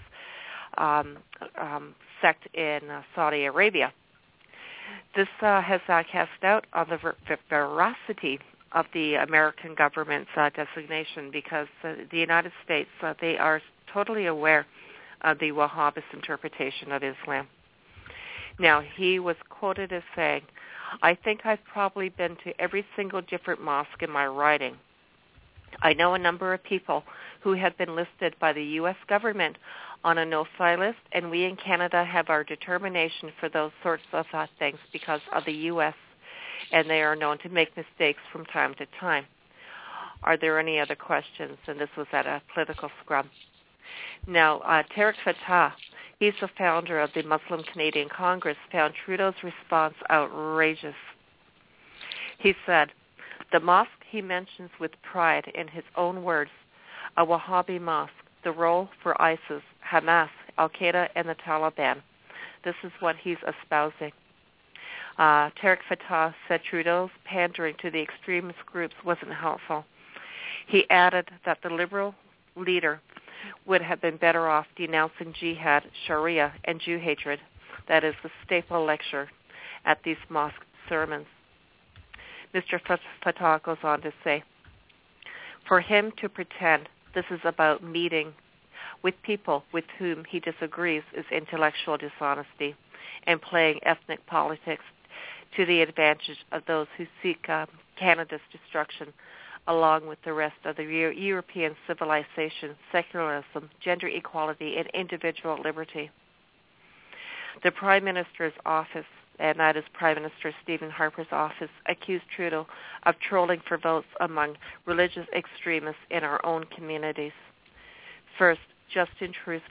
sect in Saudi Arabia. This has cast doubt on the veracity of the American government's designation, because the United States, they are totally aware of the Wahhabist interpretation of Islam. Now, he was quoted as saying, "I think I've probably been to every single different mosque in my writing. I know a number of people who have been listed by the U.S. government on a no-fly list, and we in Canada have our determination for those sorts of things because of the U.S., and they are known to make mistakes from time to time. Are there any other questions? And this was at a political scrum. Now, Tariq Fatah, he's the founder of the Muslim Canadian Congress, found Trudeau's response outrageous. He said, the mosque he mentions with pride in his own words, a Wahhabi mosque, the role for ISIS, Hamas, Al-Qaeda, and the Taliban. This is what he's espousing. Tariq Fatah said Trudeau's pandering to the extremist groups wasn't helpful. He added that the Liberal leader would have been better off denouncing jihad, Sharia, and Jew hatred. That is the staple lecture at these mosque sermons. Mr. Fatah goes on to say, for him to pretend this is about meeting with people with whom he disagrees is intellectual dishonesty and playing ethnic politics to the advantage of those who seek Canada's destruction, along with the rest of the European civilization, secularism, gender equality, and individual liberty. The Prime Minister's office, and that is Prime Minister Stephen Harper's office, accused Trudeau of trolling for votes among religious extremists in our own communities. First, Justin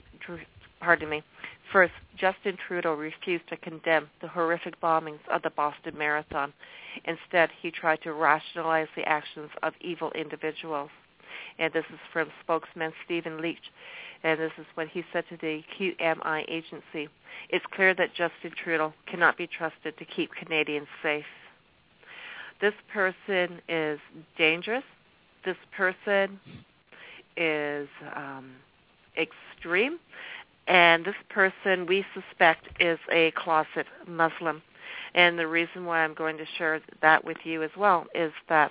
Trudeau refused to condemn the horrific bombings of the Boston Marathon. Instead, he tried to rationalize the actions of evil individuals. And this is from spokesman Stephen Leach. And this is what he said to the QMI agency. It's clear that Justin Trudeau cannot be trusted to keep Canadians safe. This person is dangerous. This person is extreme. And this person, we suspect, is a closet Muslim. And the reason why I'm going to share that with you as well is that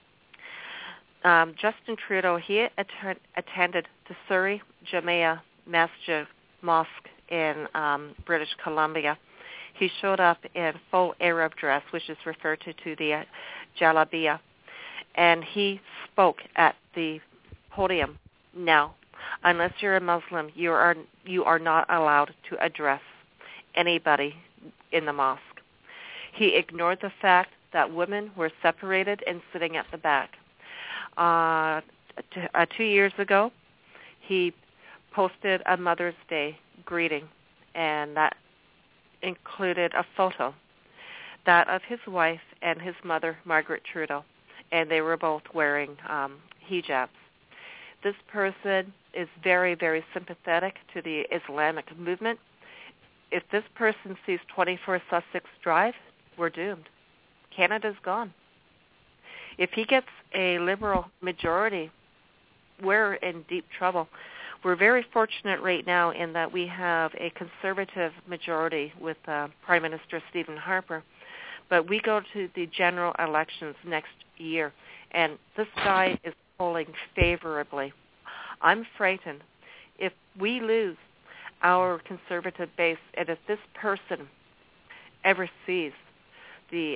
Justin Trudeau, he attended the Surrey Jamia Masjid Mosque in British Columbia. He showed up in full Arab dress, which is referred to the Jalabiyah, and he spoke at the podium. Now, unless you're a Muslim, you are not allowed to address anybody in the mosque. He ignored the fact that women were separated and sitting at the back. 2 years ago, he posted a Mother's Day greeting, and that included a photo, that of his wife and his mother, Margaret Trudeau, and they were both wearing hijabs. This person is very, very sympathetic to the Islamic movement. If this person sees 24 Sussex Drive, we're doomed. Canada's gone. If he gets a Liberal majority, we're in deep trouble. We're very fortunate right now in that we have a Conservative majority with Prime Minister Stephen Harper, but we go to the general elections next year, and this guy is polling favorably. I'm frightened. If we lose our Conservative base, and if this person ever sees the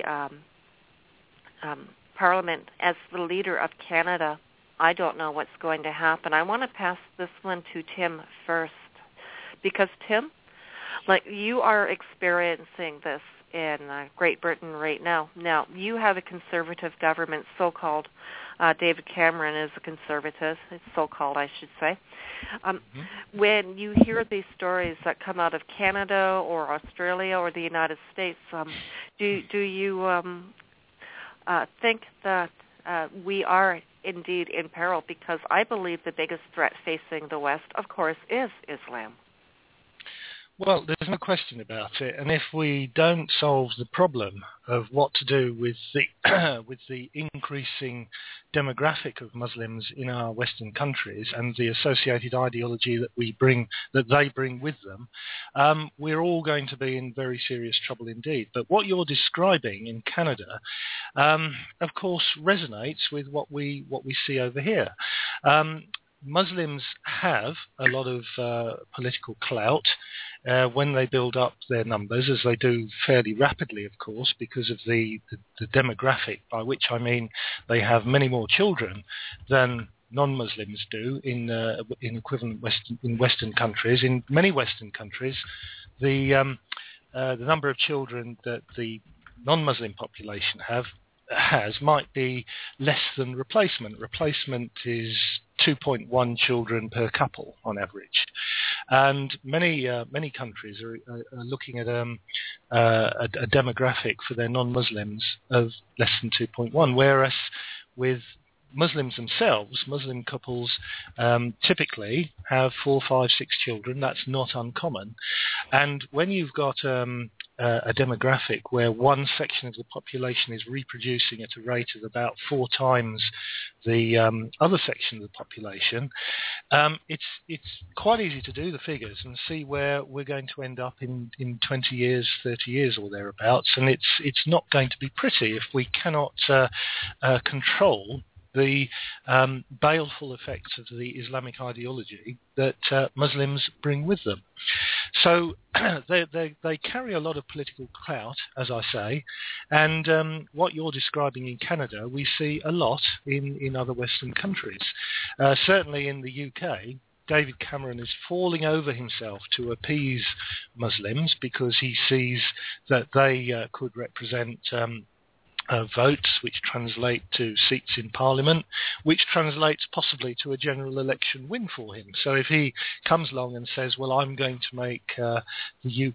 Parliament as the leader of Canada, I don't know what's going to happen. I want to pass this one to Tim first, because Tim, like, you are experiencing this in Great Britain right now. Now, you have a Conservative government, so-called. David Cameron is a Conservative, it's so-called, I should say. When you hear these stories that come out of Canada or Australia or the United States, do you think that we are indeed in peril? Because I believe the biggest threat facing the West, of course, is Islam. Well, there's no question about it, and if we don't solve the problem of what to do with the increasing demographic of Muslims in our Western countries and the associated ideology that they bring with them, we're all going to be in very serious trouble indeed. But what you're describing in Canada, of course, resonates with what we see over here. Muslims have a lot of political clout when they build up their numbers, as they do fairly rapidly, of course, because of the demographic, by which I mean they have many more children than non-Muslims do in equivalent Western countries. In many Western countries, the number of children that the non-Muslim population have has might be less than replacement. Replacement is 2.1 children per couple on average, and many countries are looking at a demographic for their non-Muslims of less than 2.1, whereas with Muslims themselves, Muslim couples typically have 4, 5, 6 children. That's not uncommon. And when you've got a demographic where one section of the population is reproducing at a rate of about 4 times the other section of the population, it's quite easy to do the figures and see where we're going to end up in 20 years, 30 years or thereabouts. And it's not going to be pretty if we cannot control the baleful effects of the Islamic ideology that Muslims bring with them. So they carry a lot of political clout, as I say, and what you're describing in Canada, we see a lot in other Western countries. Certainly in the UK, David Cameron is falling over himself to appease Muslims because he sees that they could represent votes, which translate to seats in Parliament, which translates possibly to a general election win for him. So if he comes along and says, well, I'm going to make the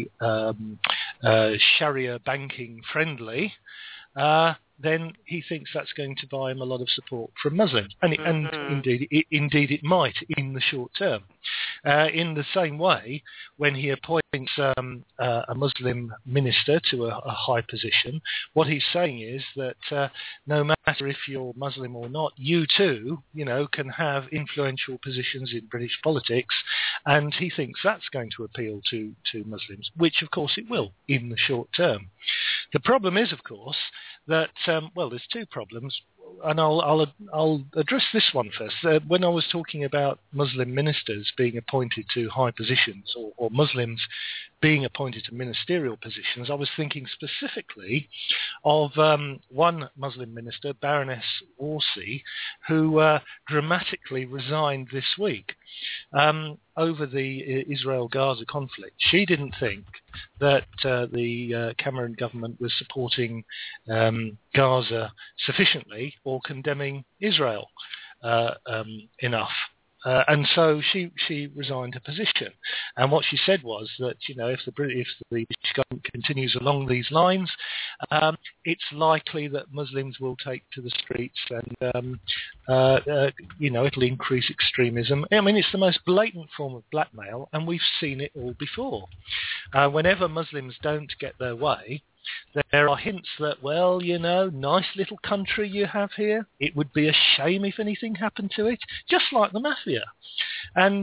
UK Sharia banking friendly, then he thinks that's going to buy him a lot of support from Muslims. And indeed it might in the short term. In the same way, when he appoints a Muslim minister to a high position, what he's saying is that no matter if you're Muslim or not, you too, can have influential positions in British politics, and he thinks that's going to appeal to Muslims, which of course it will in the short term. The problem is, of course, that there's 2 problems, and I'll address this one first. When I was talking about Muslim ministers being appointed to high positions, or Muslims being appointed to ministerial positions, I was thinking specifically of one Muslim minister, Baroness Warsi, who dramatically resigned this week over the Israel-Gaza conflict. She didn't think that the Cameron government was supporting Gaza sufficiently or condemning Israel enough. And so she resigned her position. And what she said was that, if the British government continues along these lines, it's likely that Muslims will take to the streets and, it'll increase extremism. I mean, it's the most blatant form of blackmail, and we've seen it all before. Whenever Muslims don't get their way, there are hints that, nice little country you have here. It would be a shame if anything happened to it, just like the mafia. And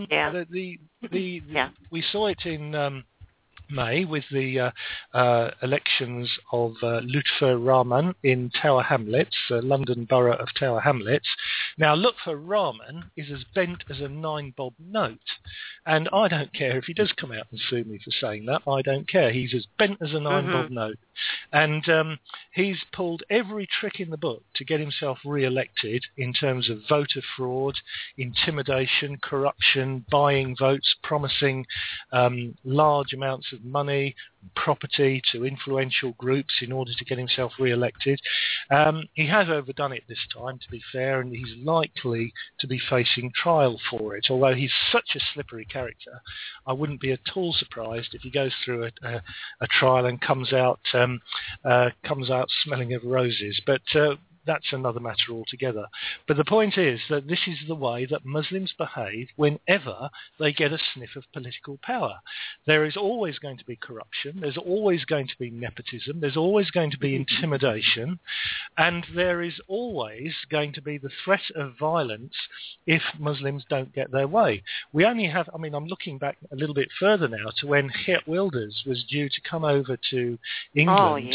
we saw it in May with the elections of Lutfur Rahman in Tower Hamlets, London Borough of Tower Hamlets. Now, Lutfur Rahman is as bent as a 9-bob note, and I don't care if he does come out and sue me for saying that. I don't care. He's as bent as a 9-bob note, and he's pulled every trick in the book to get himself re-elected in terms of voter fraud, intimidation, corruption, buying votes, promising large amounts of money, property to influential groups in order to get himself re-elected. He has overdone it this time, to be fair, and he's likely to be facing trial for it. Although he's such a slippery character, I wouldn't be at all surprised if he goes through a trial and comes out smelling of roses. But that's another matter altogether. But the point is that this is the way that Muslims behave whenever they get a sniff of political power. There is always going to be corruption, there's always going to be nepotism, there's always going to be intimidation, and there is always going to be the threat of violence if Muslims don't get their way. We only have, I'm looking back a little bit further now to when Geert Wilders was due to come over to England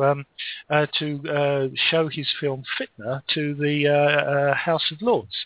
to show his film Fitna to the House of Lords.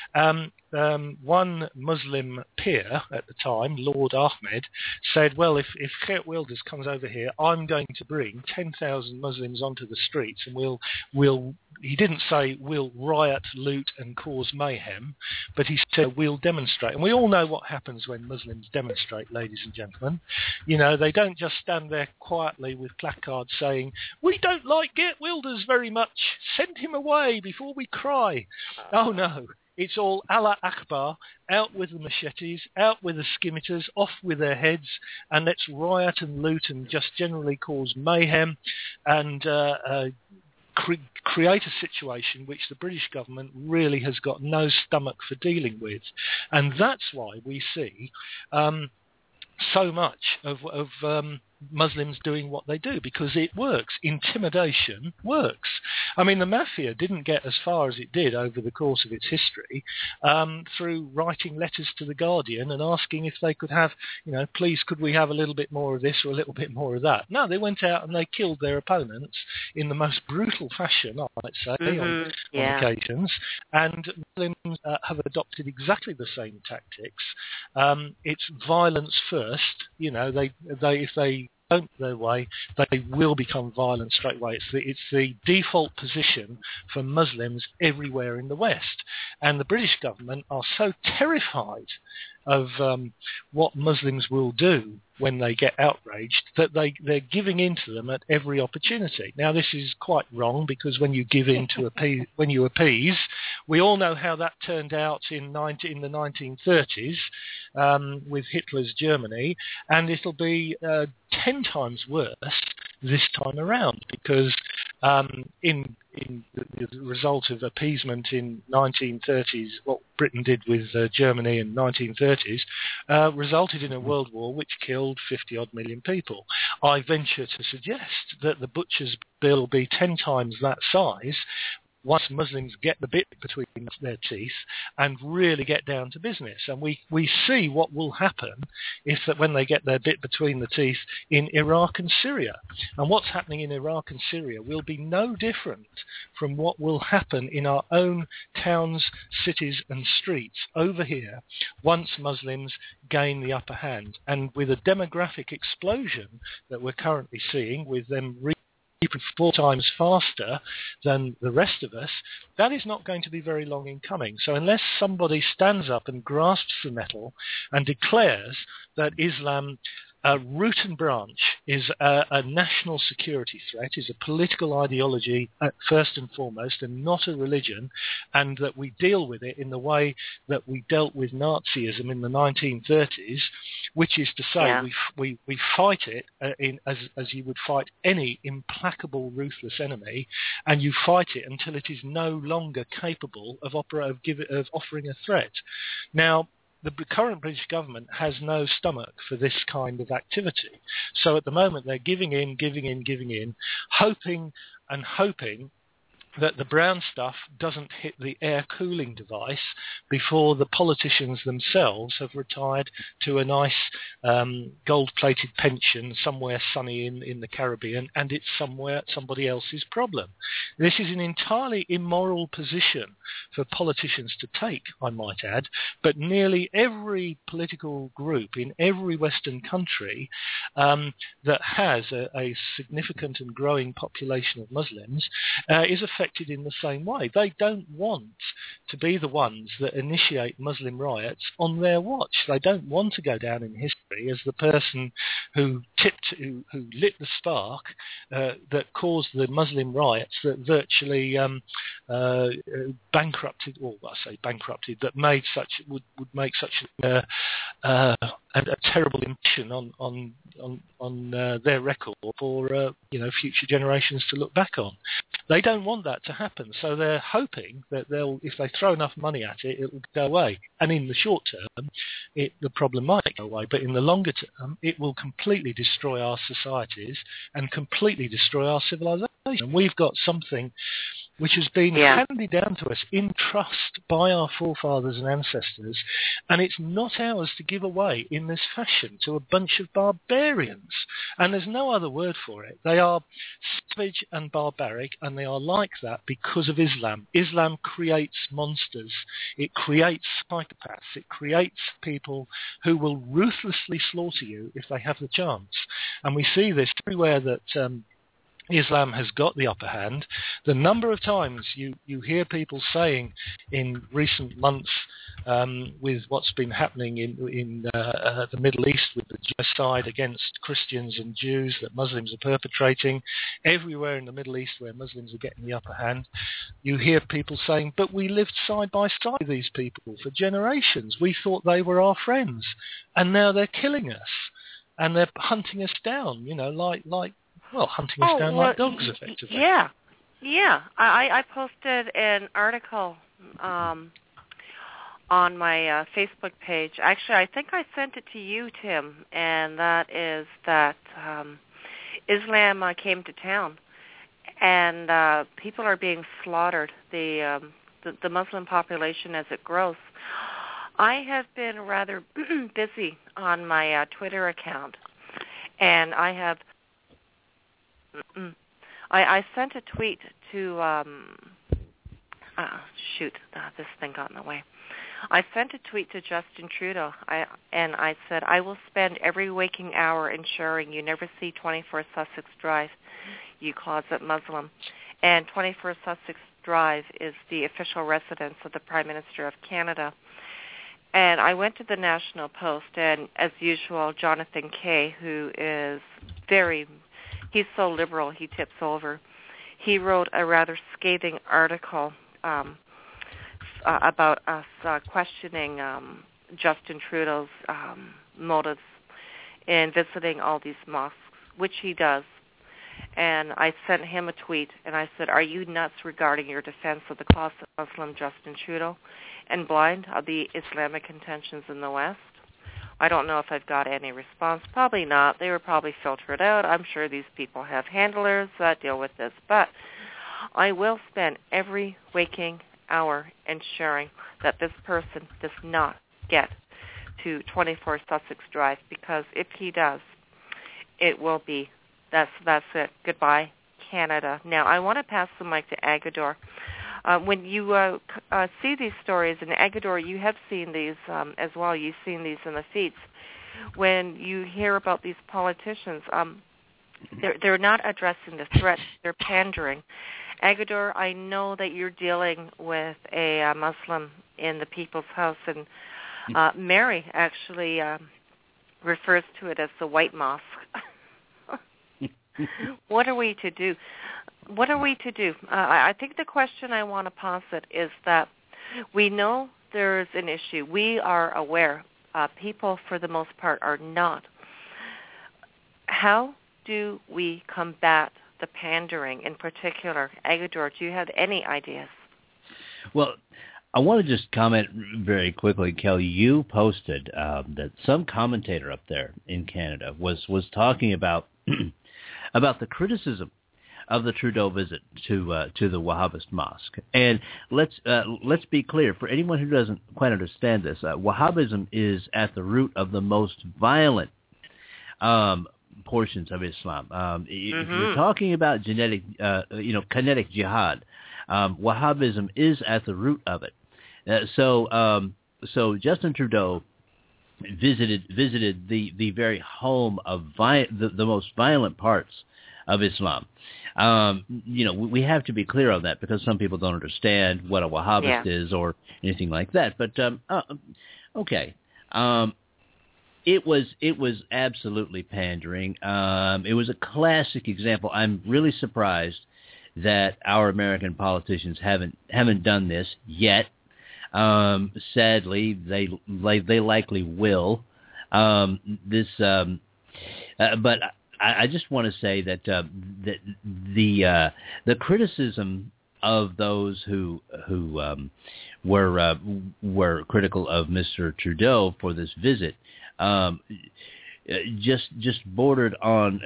One Muslim peer at the time, Lord Ahmed, said, well, if Geert Wilders comes over here, I'm going to bring 10,000 Muslims onto the streets and we'll he didn't say we'll riot, loot and cause mayhem, but he said we'll demonstrate. And we all know what happens when Muslims demonstrate, ladies and gentlemen. You know, they don't just stand there quietly with placards saying, we don't like Geert Wilders very much, send him away before we cry. Oh no. It's all Allah Akbar, out with the machetes, out with the scimitars, off with their heads, and let's riot and loot and just generally cause mayhem and create a situation which the British government really has got no stomach for dealing with. And that's why we see so much of Muslims doing what they do, because it works. Intimidation works. I mean, the mafia didn't get as far as it did over the course of its history through writing letters to the Guardian and asking if they could have, you know, please could we have a little bit more of this or a little bit more of that. No, they went out and they killed their opponents in the most brutal fashion, I might say, on occasions. And Muslims have adopted exactly the same tactics. It's violence first. You know, they if they don't their way, they will become violent straight away. It's the default position for Muslims everywhere in the West. And the British government are so terrified of what Muslims will do when they get outraged that they're giving in to them at every opportunity. Now, this is quite wrong, because when you give in to when you appease, we all know how that turned out in the 1930s with Hitler's Germany, and it'll be 10 times worse this time around, because in the result of appeasement in 1930s, what Britain did with Germany in 1930s, resulted in a world war which killed 50-odd million people. I venture to suggest that the butcher's bill will be 10 times that size once Muslims get the bit between their teeth and really get down to business. And we see what will happen when they get their bit between the teeth in Iraq and Syria. And what's happening in Iraq and Syria will be no different from what will happen in our own towns, cities and streets over here once Muslims gain the upper hand. And with a demographic explosion that we're currently seeing, with them 4 times faster than the rest of us, that is not going to be very long in coming. So unless somebody stands up and grasps the nettle and declares that Islam, root and branch, is a national security threat, is a political ideology first and foremost, and not a religion, and that we deal with it in the way that we dealt with Nazism in the 1930s, which is to say we fight it as you would fight any implacable, ruthless enemy, and you fight it until it is no longer capable of offering a threat. Now, the current British government has no stomach for this kind of activity. So at the moment they're giving in, hoping that the brown stuff doesn't hit the air cooling device before the politicians themselves have retired to a nice gold-plated pension somewhere sunny in the Caribbean, and it's somebody else's problem. This is an entirely immoral position for politicians to take, I might add, but nearly every political group in every Western country that has a significant and growing population of Muslims is affected in the same way. They don't want to be the ones that initiate Muslim riots on their watch. They don't want to go down in history as the person who lit the spark that caused the Muslim riots that virtually bankrupted, that would make such a terrible impression on their record for future generations to look back on. They don't want that to happen, so they're hoping that if they throw enough money at it, it will go away. And in the short term, the problem might go away, but in the longer term, it will completely destroy our societies and completely destroy our civilization. And we've got something which has been handed down to us in trust by our forefathers and ancestors, and it's not ours to give away in this fashion to a bunch of barbarians. And there's no other word for it. They are savage and barbaric, and they are like that because of Islam. Islam creates monsters. It creates psychopaths. It creates people who will ruthlessly slaughter you if they have the chance. And we see this everywhere that Islam has got the upper hand. The number of times you hear people saying in recent months with what's been happening in the Middle East with the genocide against Christians and Jews that Muslims are perpetrating, everywhere in the Middle East where Muslims are getting the upper hand, you hear people saying, but we lived side by side with these people for generations. We thought they were our friends, and now they're killing us, and they're hunting us down, hunting us down like dogs, effectively. Yeah. I posted an article on my Facebook page. Actually, I think I sent it to you, Tim, and that is that Islam came to town, and people are being slaughtered, the Muslim population as it grows. I have been rather busy on my Twitter account, and I have I sent a tweet to this thing got in the way. I sent a tweet to Justin Trudeau, and I said, I will spend every waking hour ensuring you never see 24 Sussex Drive, you closet Muslim. And 24 Sussex Drive is the official residence of the Prime Minister of Canada. And I went to the National Post, and as usual, Jonathan Kay, who is he's so liberal, he tips over. He wrote a rather scathing article about us questioning Justin Trudeau's motives in visiting all these mosques, which he does. And I sent him a tweet, and I said, are you nuts regarding your defense of the closet Muslim Justin Trudeau and blind of the Islamic intentions in the West? I don't know if I've got any response. Probably not. They were probably filtered out. I'm sure these people have handlers that deal with this. But I will spend every waking hour ensuring that this person does not get to 24 Sussex Drive, because if he does, it will be, that's it. Goodbye, Canada. Now, I want to pass the mic to Agador. When you see these stories, in Agador, you have seen these as well. You've seen these in the feeds. When you hear about these politicians, they're not addressing the threat. They're pandering. Agador, I know that you're dealing with a Muslim in the People's House, and Mary actually refers to it as the White Mosque. What are we to do? What are we to do? I think the question I want to posit is that we know there's an issue. We are aware. People, for the most part, are not. How do we combat the pandering in particular? Agador, do you have any ideas? Well, I want to just comment very quickly, Kelly. You posted that some commentator up there in Canada was talking about about the criticism of the Trudeau visit to the Wahhabist mosque. And let's be clear, for anyone who doesn't quite understand this, Wahhabism is at the root of the most violent portions of Islam. If you're talking about kinetic jihad, Wahhabism is at the root of it. So Justin Trudeau visited the very home of the most violent parts of Islam. We have to be clear on that, because some people don't understand what a Wahhabist is or anything like that. But okay, it was absolutely pandering. It was a classic example. I'm really surprised that our American politicians haven't done this yet. Sadly, they likely will. But I just want to say that the criticism of those who were critical of Mr. Trudeau for this visit just bordered on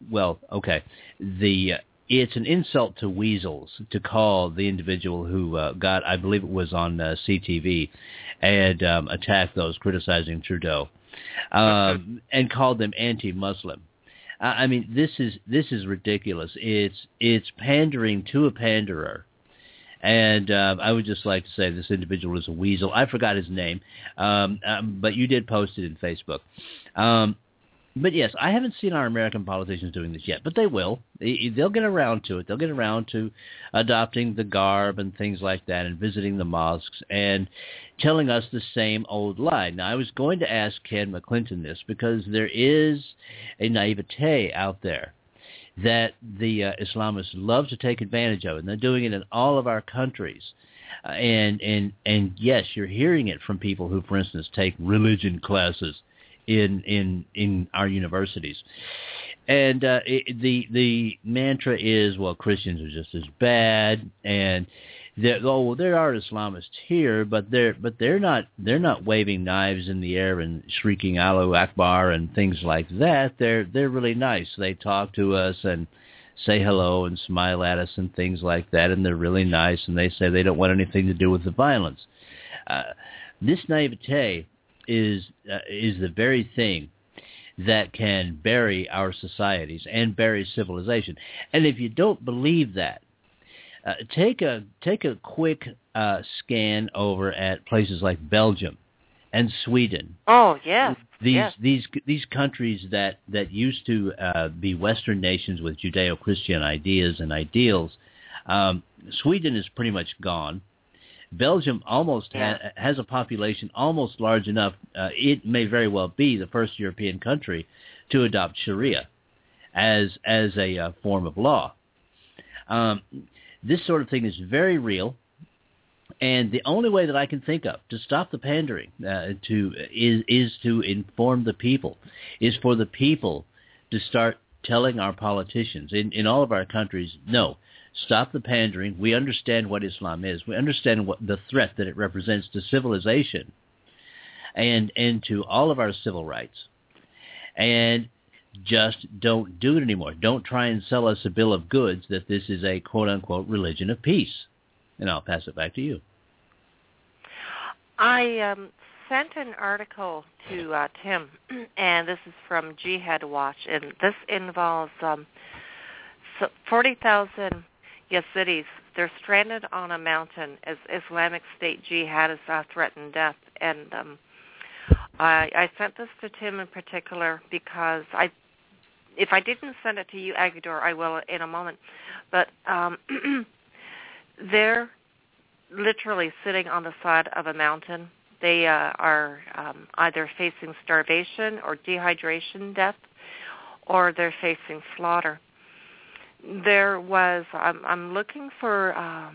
it's an insult to weasels to call the individual who got, I believe it was on CTV, and attacked those criticizing Trudeau, and called them anti-Muslim. I mean, this is ridiculous. It's pandering to a panderer, and I would just like to say this individual is a weasel. I forgot his name, but you did post it in Facebook. But yes, I haven't seen our American politicians doing this yet, but they will. They'll get around to it. They'll get around to adopting the garb and things like that and visiting the mosques and telling us the same old lie. Now, I was going to ask Ken McClinton this because there is a naivete out there that the Islamists love to take advantage of, and they're doing it in all of our countries. And yes, you're hearing it from people who, for instance, take religion classes in our universities, and the mantra is, well, Christians are just as bad, and there are Islamists here, but they're not waving knives in the air and shrieking Allahu Akbar and things like that. They're really nice. They talk to us and say hello and smile at us and things like that, and they're really nice, and they say they don't want anything to do with the violence. This naivete is the very thing that can bury our societies and bury civilization. And if you don't believe that, take a quick scan over at places like Belgium and Sweden. Oh, yes. These countries that used to be Western nations with Judeo-Christian ideas and ideals, Sweden is pretty much gone. Belgium almost has a population almost large enough. It may very well be the first European country to adopt Sharia as a form of law. This sort of thing is very real, and the only way that I can think of to stop the pandering is to inform the people, is for the people to start telling our politicians in all of our countries, no, stop the pandering. We understand what Islam is. We understand what the threat that it represents to civilization and to all of our civil rights. And just don't do it anymore. Don't try and sell us a bill of goods that this is a quote-unquote religion of peace. And I'll pass it back to you. I sent an article to Tim, and this is from Jihad Watch, and this involves 40,000 Yazidis. They're stranded on a mountain as Islamic State jihadists threaten death. And I sent this to Tim in particular because if I didn't send it to you, Agador, I will in a moment. But they're literally sitting on the side of a mountain. They are either facing starvation or dehydration death, or they're facing slaughter. There was, I'm looking for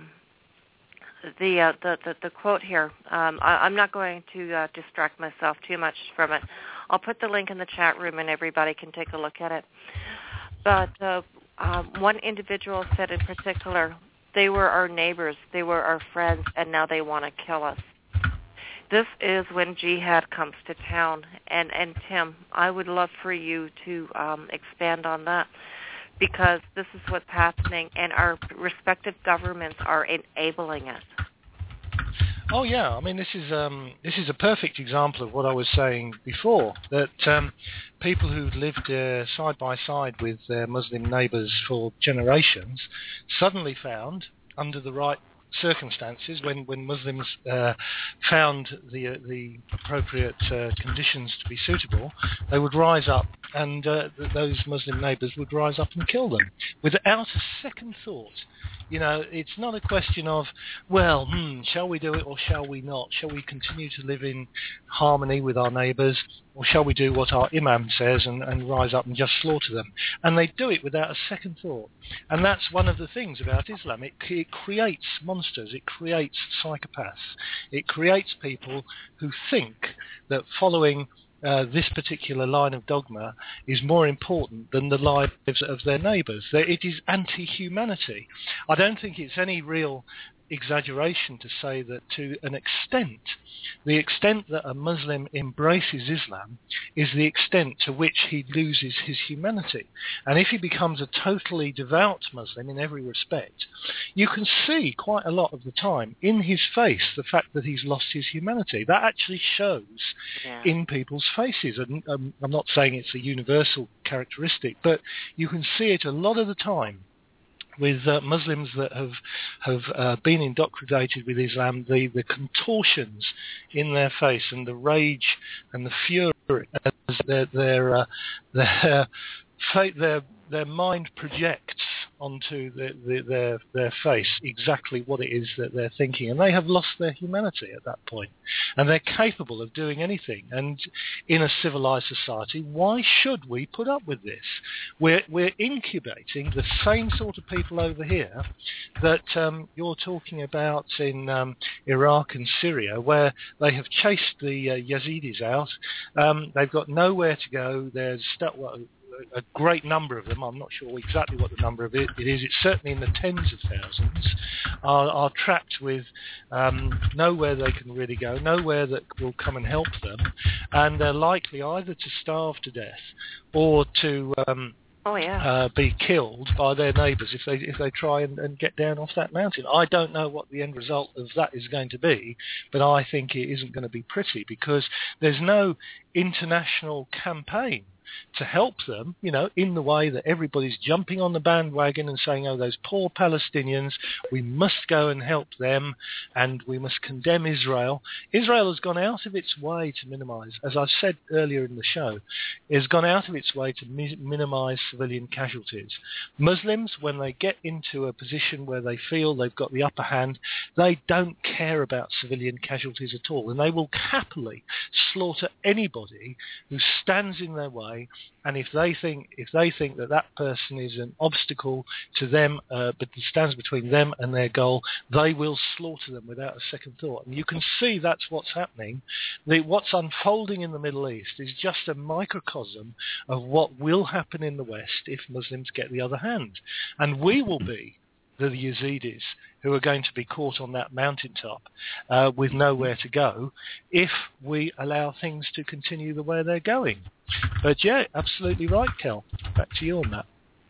the quote here. I'm not going to distract myself too much from it. I'll put the link in the chat room and everybody can take a look at it. But one individual said in particular, they were our neighbors, they were our friends, and now they want to kill us. This is when jihad comes to town. And Tim, I would love for you to expand on that, because this is what's happening, and our respective governments are enabling it. Oh yeah, I mean this is a perfect example of what I was saying before, that people who've lived side by side with their Muslim neighbours for generations suddenly found, under the right circumstances, when Muslims found the appropriate conditions to be suitable, they would rise up, and those Muslim neighbours would rise up and kill them without a second thought. You know, it's not a question of, well, shall we do it or shall we not? Shall we continue to live in harmony with our neighbours, or shall we do what our imam says and rise up and just slaughter them? And they do it without a second thought. And that's one of the things about Islam. It creates monsters. It creates psychopaths. It creates people who think that following this particular line of dogma is more important than the lives of their neighbours. It is anti-humanity. I don't think it's any real exaggeration to say that to an extent, the extent that a Muslim embraces Islam is the extent to which he loses his humanity. And if he becomes a totally devout Muslim in every respect, you can see quite a lot of the time in his face the fact that he's lost his humanity. That actually shows in people's faces. And I'm not saying it's a universal characteristic, but you can see it a lot of the time with Muslims that have been indoctrinated with Islam, the contortions in their face and the rage and the fury their mind projects onto their face exactly what it is that they're thinking, and they have lost their humanity at that point, and they're capable of doing anything. And in a civilized society, why should we put up with this? We're incubating the same sort of people over here that you're talking about in Iraq and Syria, where they have chased the Yazidis out. They've got nowhere to go. There's a great number of them, I'm not sure exactly what the number of it is, it's certainly in the tens of thousands, are trapped with nowhere they can really go, nowhere that will come and help them, and they're likely either to starve to death or to be killed by their neighbours if they try and get down off that mountain. I don't know what the end result of that is going to be, but I think it isn't going to be pretty, because there's no international campaign to help them, in the way that everybody's jumping on the bandwagon and saying, oh, those poor Palestinians, we must go and help them, and we must condemn Israel. Israel has gone out of its way to minimise, as I said earlier in the show, has gone out of its way to minimise civilian casualties. Muslims, when they get into a position where they feel they've got the upper hand, they don't care about civilian casualties at all, and they will happily slaughter anybody who stands in their way. And if they think that person is an obstacle to them, but stands between them and their goal, they will slaughter them without a second thought. And you can see that's what's happening. What's unfolding in the Middle East is just a microcosm of what will happen in the West if Muslims get the other hand. And we will be the Yazidis who are going to be caught on that mountaintop with nowhere to go if we allow things to continue the way they're going. But yeah, absolutely right, Kel. Back to you on that.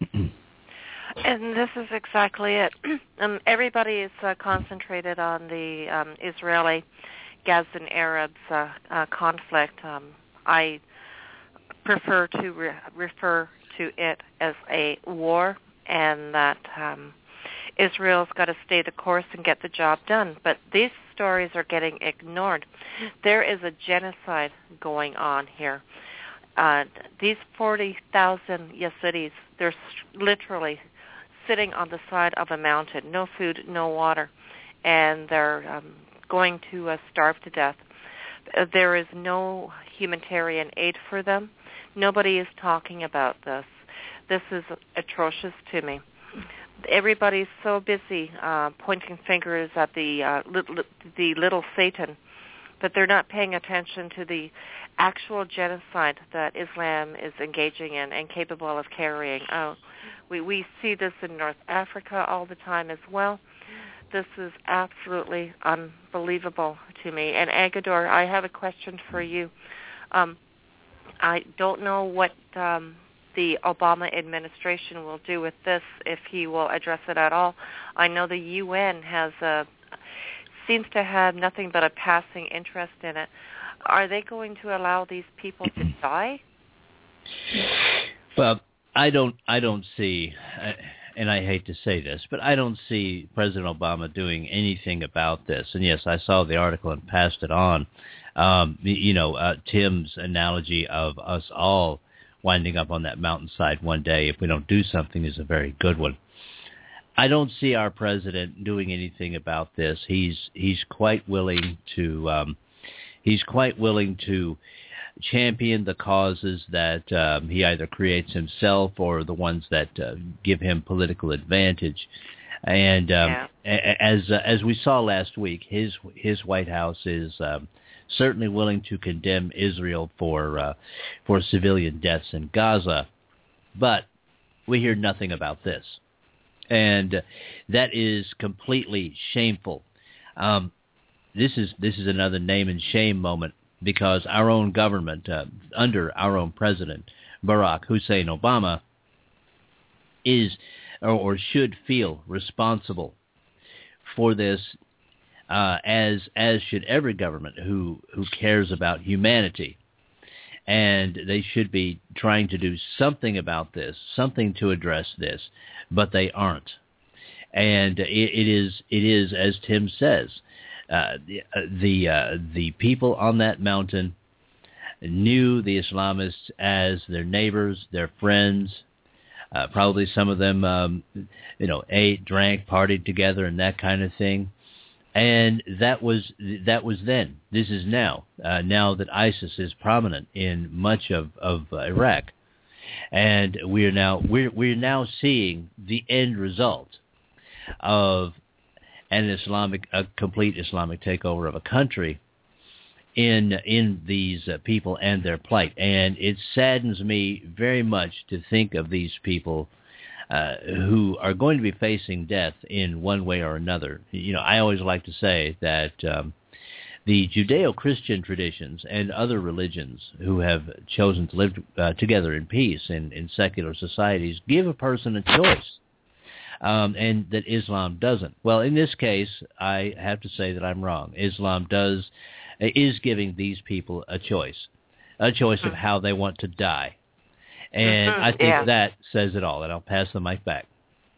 And this is exactly it. Everybody is concentrated on the Israeli-Gazan Arabs conflict. I prefer to refer to it as a war, and that Israel's got to stay the course and get the job done. But these stories are getting ignored. There is a genocide going on here. These 40,000 Yazidis, they're literally sitting on the side of a mountain, no food, no water, and they're going to starve to death. There is no humanitarian aid for them. Nobody is talking about this. This is atrocious to me. Everybody's so busy pointing fingers at the little Satan, but they're not paying attention to the actual genocide that Islam is engaging in and capable of carrying out. We see this in North Africa all the time as well. This is absolutely unbelievable to me. And Agador, I have a question for you. I don't know what the Obama administration will do with this, if he will address it at all. I know the UN seems to have nothing but a passing interest in it. Are they going to allow these people to die? Well, I don't see, and I hate to say this, but I don't see President Obama doing anything about this. And yes, I saw the article and passed it on. Tim's analogy of us all winding up on that mountainside one day if we don't do something is a very good one. I don't see our president doing anything about this. He's quite willing to champion the causes that he either creates himself or the ones that give him political advantage. And as we saw last week, his White House is certainly willing to condemn Israel for civilian deaths in Gaza, but we hear nothing about this, and that is completely shameful. This is another name and shame moment, because our own government, under our own president, Barack Hussein Obama, is or should feel responsible for this, as should every government who cares about humanity. And they should be trying to do something about this, something to address this, but they aren't. And it is as Tim says, the people on that mountain knew the Islamists as their neighbors, their friends. Probably some of them, ate, drank, partied together, and that kind of thing. And that was then. This is now. Now that ISIS is prominent in much of Iraq, and we're now seeing the end result of a complete Islamic takeover of a country in these people and their plight. And it saddens me very much to think of these people who are going to be facing death in one way or another. I always like to say that the Judeo-Christian traditions and other religions who have chosen to live together in peace in secular societies give a person a choice, and that Islam doesn't. Well, in this case, I have to say that I'm wrong. Islam is giving these people a choice of how they want to die. And I think that says it all, and I'll pass the mic back.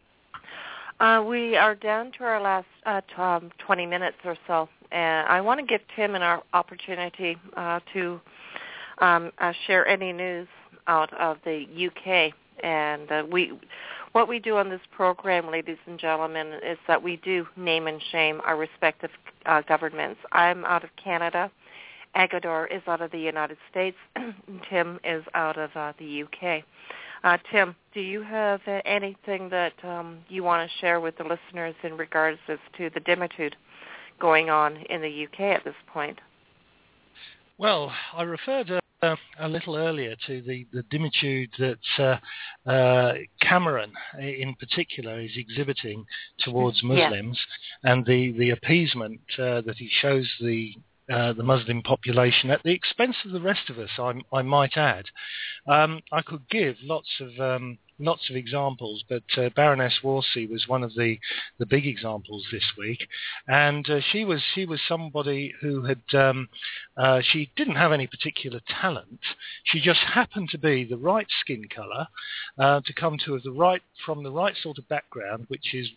We are down to our last 20 minutes or so, and I want to give Tim an opportunity to share any news out of the UK. And what we do on this program, ladies and gentlemen, is that we do name and shame our respective governments. I'm out of Canada. Agador is out of the United States. Tim is out of the UK. Tim, do you have anything that you want to share with the listeners in regards as to the dimitude going on in the UK at this point? Well, I referred a little earlier to the dimitude that Cameron in particular is exhibiting towards Muslims, and the appeasement that he shows the Muslim population at the expense of the rest of us, I might add. I could give lots of examples, but Baroness Worsey was one of the big examples this week, and she was somebody who had she didn't have any particular talent. She just happened to be the right skin colour, to come from the right sort of background, which is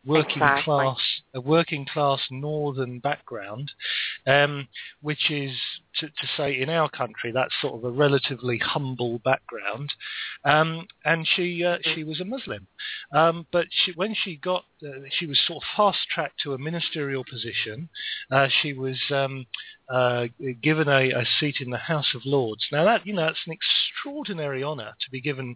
a working class northern background, which is to say in our country that's sort of a relatively humble background, and she was a Muslim, but when she was sort of fast-tracked to a ministerial position. She was given a seat in the House of Lords. Now that's an extraordinary honour to be given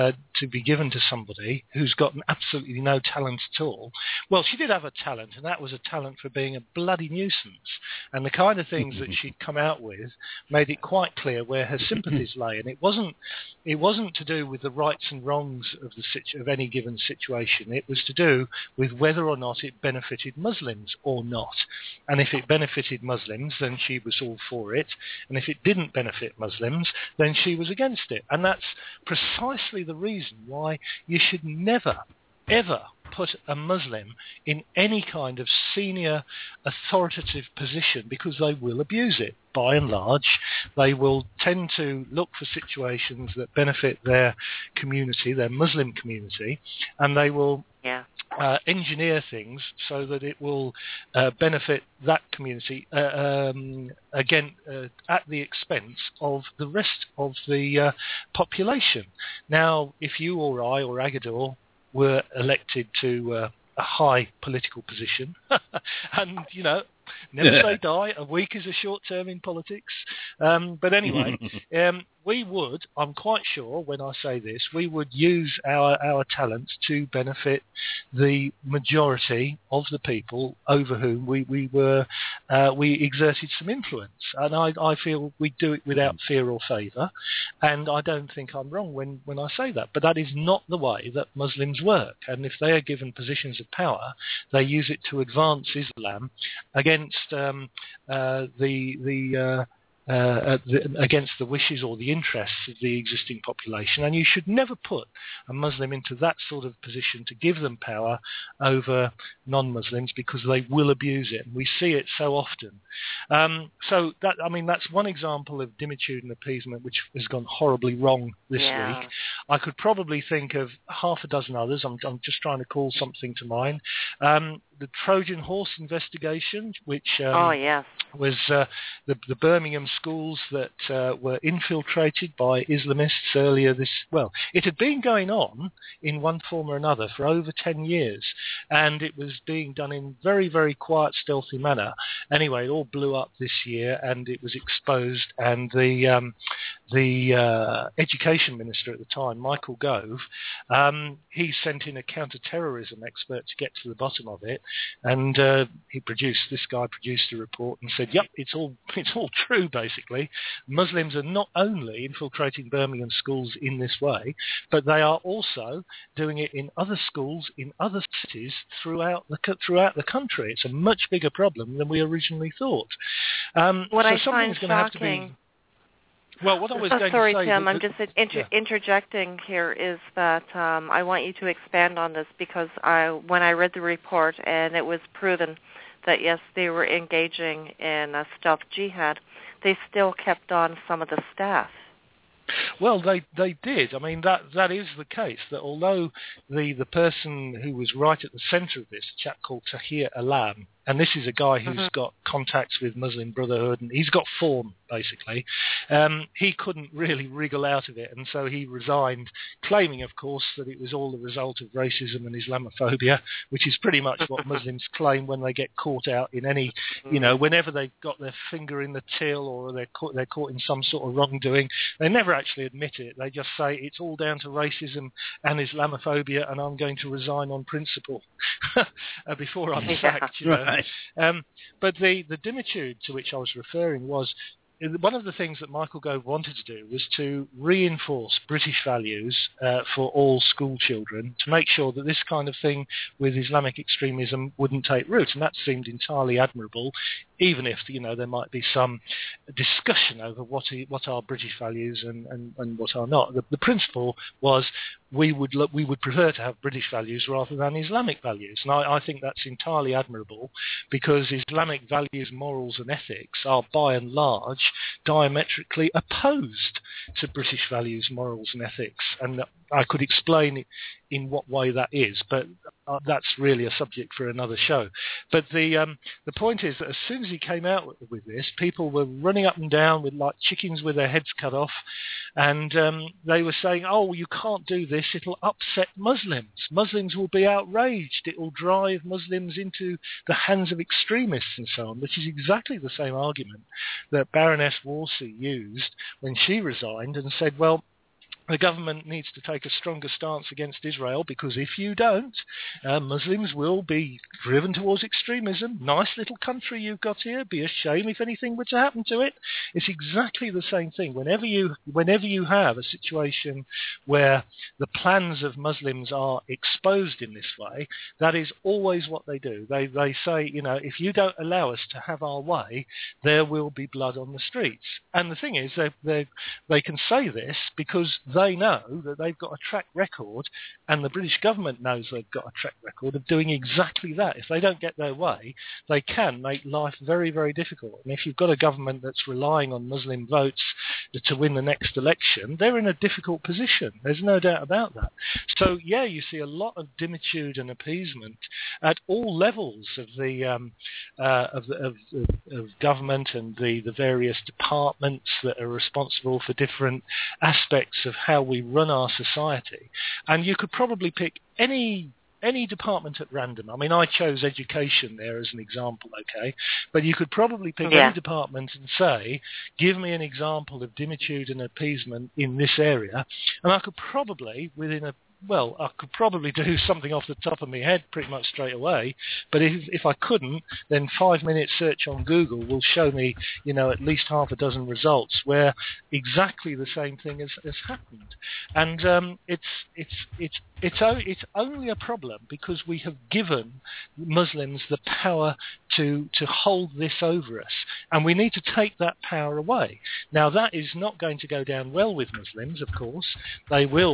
to somebody who's got absolutely no talent at all. Well, she did have a talent, and that was a talent for being a bloody nuisance. And the kind of things that she'd come out with made it quite clear where her sympathies lay. And it wasn't to do with the rights and wrongs of any given situation. It was to do with whether or not it benefited Muslims or not. And if it benefited Muslims, then she was all for it. And if it didn't benefit Muslims, then she was against it. And that's precisely the reason why you should never, ever put a Muslim in any kind of senior authoritative position, because they will abuse it. By and large, they will tend to look for situations that benefit their community, their Muslim community, and they will engineer things so that it will benefit that community again at the expense of the rest of the population. Now, if you or I or Agador were elected to a high political position, and never say die, a week is a short term in politics, but anyway, we would, I'm quite sure when I say this, we would use our talents to benefit the majority of the people over whom we exerted some influence. And I feel we do it without fear or favour, and I don't think I'm wrong when I say that. But that is not the way that Muslims work. And if they are given positions of power, they use it to advance Islam against against the wishes or the interests of the existing population. And you should never put a Muslim into that sort of position to give them power over non-Muslims, because they will abuse it. And we see it so often. So that's one example of dimitude and appeasement which has gone horribly wrong this week. I could probably think of half a dozen others. I'm just trying to call something to mind. the Trojan horse investigation, which yes. was the Birmingham schools that were infiltrated by Islamists earlier it had been going on in one form or another for over 10 years, and it was being done in very, very quiet, stealthy manner. Anyway, it all blew up this year, and it was exposed, and the education minister at the time, Michael Gove, he sent in a counter-terrorism expert to get to the bottom of it, and this guy produced a report and said, yep, it's all true, basically. Muslims are not only infiltrating Birmingham schools in this way, but they are also doing it in other schools in other cities throughout the country. It's a much bigger problem than we originally thought. What so I something's going to have to be. Well, what I was going to say... Sorry, Tim, I'm just interjecting here is that I want you to expand on this, because when I read the report and it was proven that, yes, they were engaging in a stealth jihad, they still kept on some of the staff. Well, they did. I mean, that is the case, that although the person who was right at the centre of this, a chap called Tahir Alam, and this is a guy who's got contacts with Muslim Brotherhood, and he's got form, basically. He couldn't really wriggle out of it, and so he resigned, claiming, of course, that it was all the result of racism and Islamophobia, which is pretty much what Muslims claim when they get caught out in any, whenever they've got their finger in the till or they're caught in some sort of wrongdoing. They never actually admit it. They just say it's all down to racism and Islamophobia, and I'm going to resign on principle before I'm sacked. Right. But the dimitude to which I was referring was one of the things that Michael Gove wanted to do was to reinforce British values for all school children, to make sure that this kind of thing with Islamic extremism wouldn't take root, and that seemed entirely admirable, even if there might be some discussion over what are British values and what are not. The principle was we would prefer to have British values rather than Islamic values, and I think that's entirely admirable, because Islamic values, morals and ethics are by and large diametrically opposed to British values, morals and ethics, and I could explain in what way that is, but that's really a subject for another show. But the point is that as soon as he came out with this, people were running up and down with like chickens with their heads cut off, and they were saying, oh, you can't do this, it'll upset Muslims. Muslims will be outraged, it will drive Muslims into the hands of extremists and so on, which is exactly the same argument that Baroness Wolsey used when she resigned and said, well, the government needs to take a stronger stance against Israel, because if you don't, Muslims will be driven towards extremism. Nice little country you've got here. Be a shame if anything were to happen to it. It's exactly the same thing. Whenever you have a situation where the plans of Muslims are exposed in this way, that is always what they do. They say, if you don't allow us to have our way, there will be blood on the streets. And the thing is, they can say this because they know that they've got a track record, and the British government knows they've got a track record of doing exactly that. If they don't get their way, they can make life very, very difficult. And if you've got a government that's relying on Muslim votes to win the next election, they're in a difficult position. There's no doubt about that. So, yeah, you see a lot of dimitude and appeasement at all levels of the of government and the various departments that are responsible for different aspects of how we run our society. And you could probably pick any department at random. I mean, I chose education there as an example, okay? But you could probably pick any department and say, give me an example of dimitude and appeasement in this area, and I could probably, I could probably do something off the top of my head pretty much straight away, but if I couldn't, then 5-minute search on Google will show me, at least half a dozen results where exactly the same thing has happened. And it's only a problem because we have given Muslims the power to hold this over us, and we need to take that power away. Now, that is not going to go down well with Muslims, of course. They will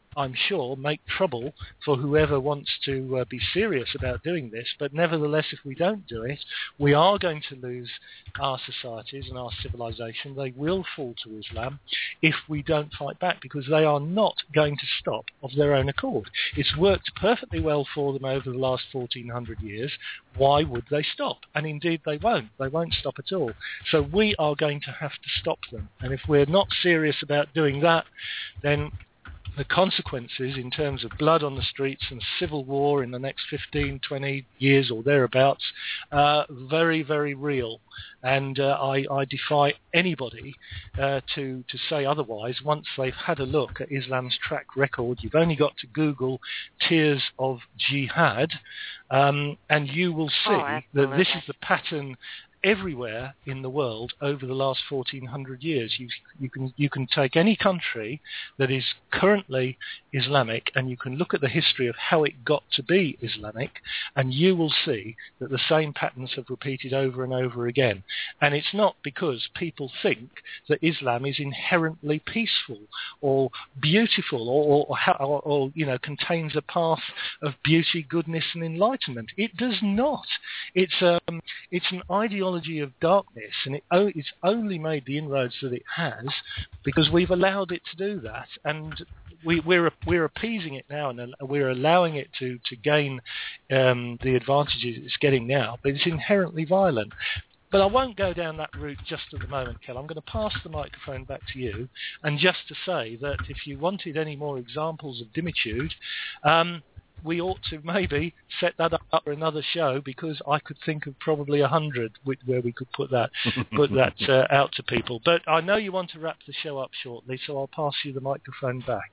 I'm sure, make trouble for whoever wants to be serious about doing this. But nevertheless, if we don't do it, we are going to lose our societies and our civilization. They will fall to Islam if we don't fight back, because they are not going to stop of their own accord. It's worked perfectly well for them over the last 1,400 years. Why would they stop? And indeed they won't. They won't stop at all. So we are going to have to stop them. And if we're not serious about doing that, then the consequences in terms of blood on the streets and civil war in the next 15, 20 years or thereabouts are very, very real. And I defy anybody to say otherwise once they've had a look at Islam's track record. You've only got to Google Tears of Jihad, and you will see that this is the pattern everywhere in the world over the last 1,400 years. You can take any country that is currently Islamic and you can look at the history of how it got to be Islamic, and you will see that the same patterns have repeated over and over again. And it's not because people think that Islam is inherently peaceful or beautiful or contains a path of beauty, goodness and enlightenment. It does not. It's an ideology of darkness, and it's only made the inroads that it has because we've allowed it to do that, and we're appeasing it now, and we're allowing it to gain the advantages it's getting now, but it's inherently violent. But I won't go down that route just at the moment, Kel. I'm going to pass the microphone back to you, and just to say that if you wanted any more examples of dimitude, we ought to maybe set that up for another show, because I could think of probably 100 where we could put that out to people. But I know you want to wrap the show up shortly, so I'll pass you the microphone back.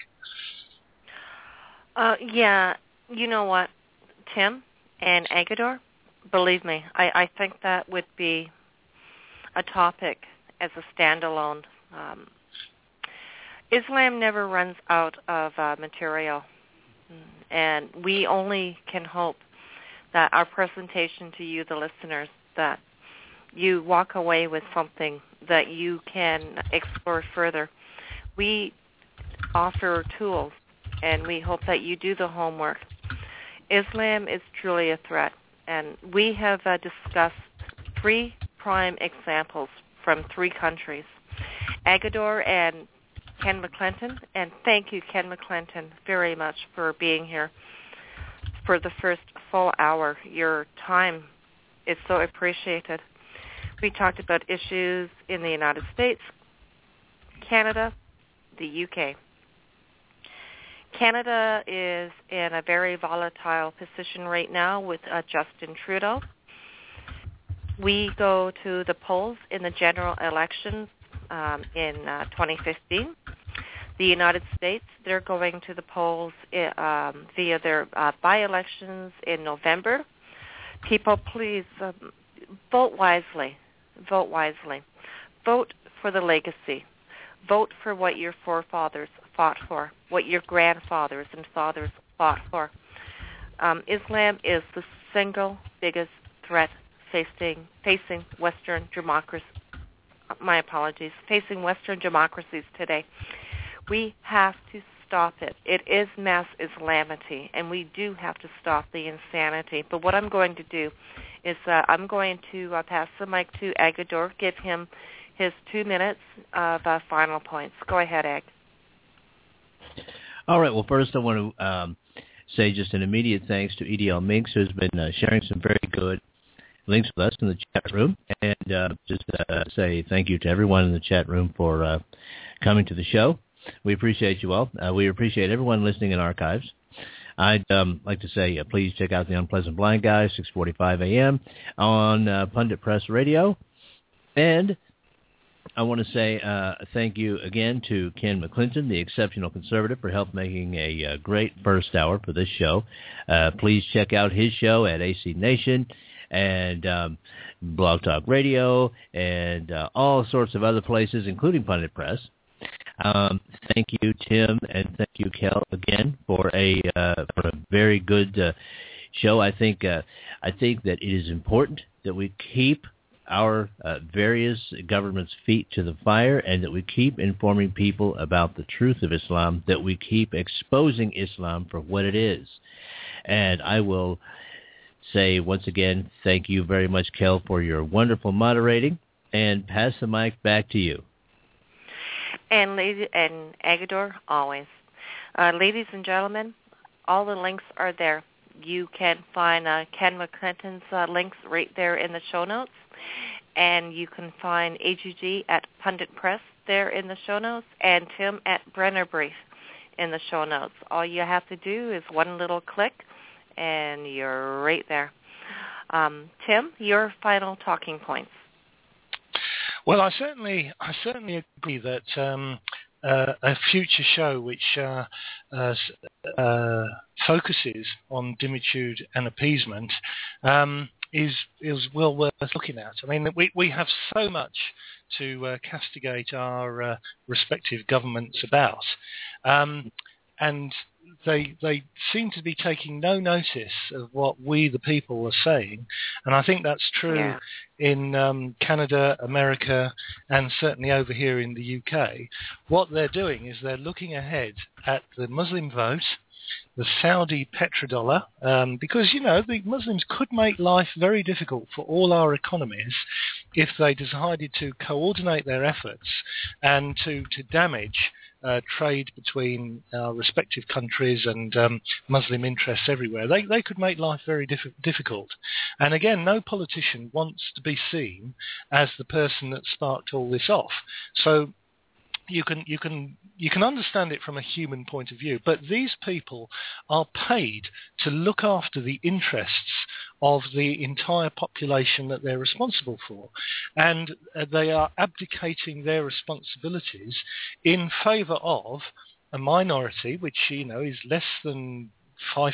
Yeah, you know what, Tim and Agador, believe me, I think that would be a topic as a standalone. Islam never runs out of material. And we only can hope that our presentation to you, the listeners, that you walk away with something that you can explore further. We offer tools, and we hope that you do the homework. Islam is truly a threat, and we have discussed 3 prime examples from 3 countries. Agador and Ken McClinton, and thank you, Ken McClinton, very much for being here for the first full hour. Your time is so appreciated. We talked about issues in the United States, Canada, the UK. Canada is in a very volatile position right now with Justin Trudeau. We go to the polls in the general elections in 2015. The United States, they're going to the polls via their by-elections in November. People, please vote wisely. Vote wisely. Vote for the legacy. Vote for what your forefathers fought for, what your grandfathers and fathers fought for. Islam is the single biggest threat facing Western democracy. My apologies, facing Western democracies today. We have to stop it. It is mass Islamity, and we do have to stop the insanity. But what I'm going to do is I'm going to pass the mic to Agador, give him his 2 minutes of final points. Go ahead, Ag. All right. Well, first I want to say just an immediate thanks to EDL Minks, who's been sharing some very good links with us in the chat room, and just say thank you to everyone in the chat room for coming to the show. We appreciate you all. We appreciate everyone listening in archives. I'd like to say please check out the Unpleasant Blind Guy, 6:45 a.m. on Pundit Press Radio. And I want to say thank you again to Ken McClinton, the exceptional conservative, for help making a great first hour for this show. Please check out his show at AC Nation and Blog Talk Radio and all sorts of other places, including Pundit Press. Thank you, Tim, and thank you, Kel, again for a very good show. I think that it is important that we keep our various governments' feet to the fire, and that we keep informing people about the truth of Islam, that we keep exposing Islam for what it is. And I will say once again, thank you very much, Kel, for your wonderful moderating, and pass the mic back to you. And Agador, always. Ladies and gentlemen, all the links are there. You can find Ken McClinton's links right there in the show notes. And you can find AGG at Pundit Press there in the show notes, and Tim at Brenner Brief in the show notes. All you have to do is one little click, and you're right there. Tim, your final talking points. Well, I certainly agree that a future show which focuses on dimitude and appeasement is well worth looking at. I mean, we have so much to castigate our respective governments about, and they seem to be taking no notice of what we, the people, are saying. And I think that's true in Canada, America, and certainly over here in the UK. What they're doing is they're looking ahead at the Muslim vote, the Saudi petrodollar, because, you know, the Muslims could make life very difficult for all our economies if they decided to coordinate their efforts and to damage trade between our respective countries and Muslim interests everywhere. They could make life very difficult. And again, no politician wants to be seen as the person that sparked all this off. So you can understand it from a human point of view, but these people are paid to look after the interests of the entire population that they're responsible for, and they are abdicating their responsibilities in favour of a minority, which, you know, is less than 5%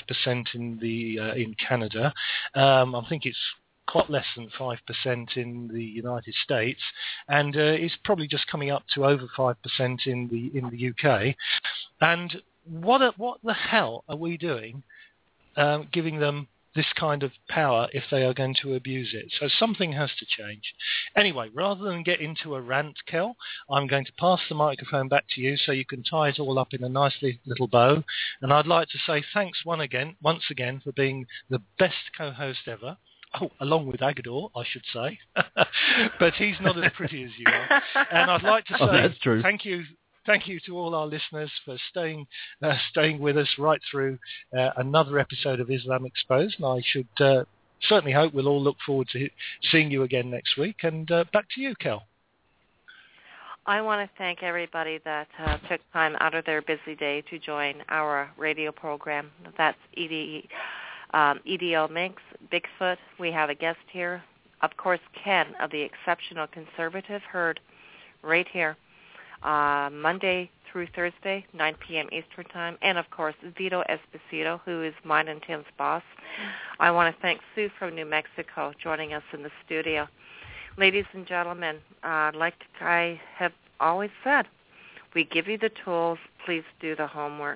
in Canada. I think it's quite less than 5% in the United States, and it's probably just coming up to over 5% in the UK. And what the hell are we doing, giving them this kind of power if they are going to abuse it? So something has to change. Anyway, rather than get into a rant, Kel, I'm going to pass the microphone back to you so you can tie it all up in a nice little bow. And I'd like to say thanks once again for being the best co-host ever. Oh, along with Agador, I should say. But he's not as pretty as you are. And I'd like to say that's true. Thank you to all our listeners for staying with us right through another episode of Islam Exposed. And I should certainly hope we'll all look forward to seeing you again next week. And back to you, Kel. I want to thank everybody that took time out of their busy day to join our radio program. That's EDL Minx, Bigfoot. We have a guest here. Of course, Ken of the Exceptional Conservative, heard right here Monday through Thursday, 9 p.m. Eastern Time. And, of course, Vito Esposito, who is mine and Tim's boss. I want to thank Sue from New Mexico joining us in the studio. Ladies and gentlemen, like I have always said, we give you the tools. Please do the homework.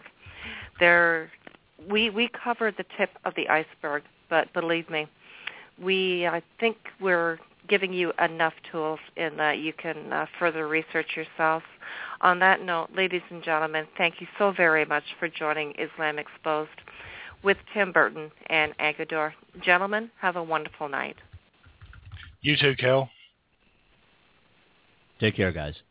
We covered the tip of the iceberg, but believe me, I think we're giving you enough tools in that you can further research yourself. On that note, ladies and gentlemen, thank you so very much for joining Islam Exposed with Tim Burton and Agador. Gentlemen, have a wonderful night. You too, Kel. Take care, guys.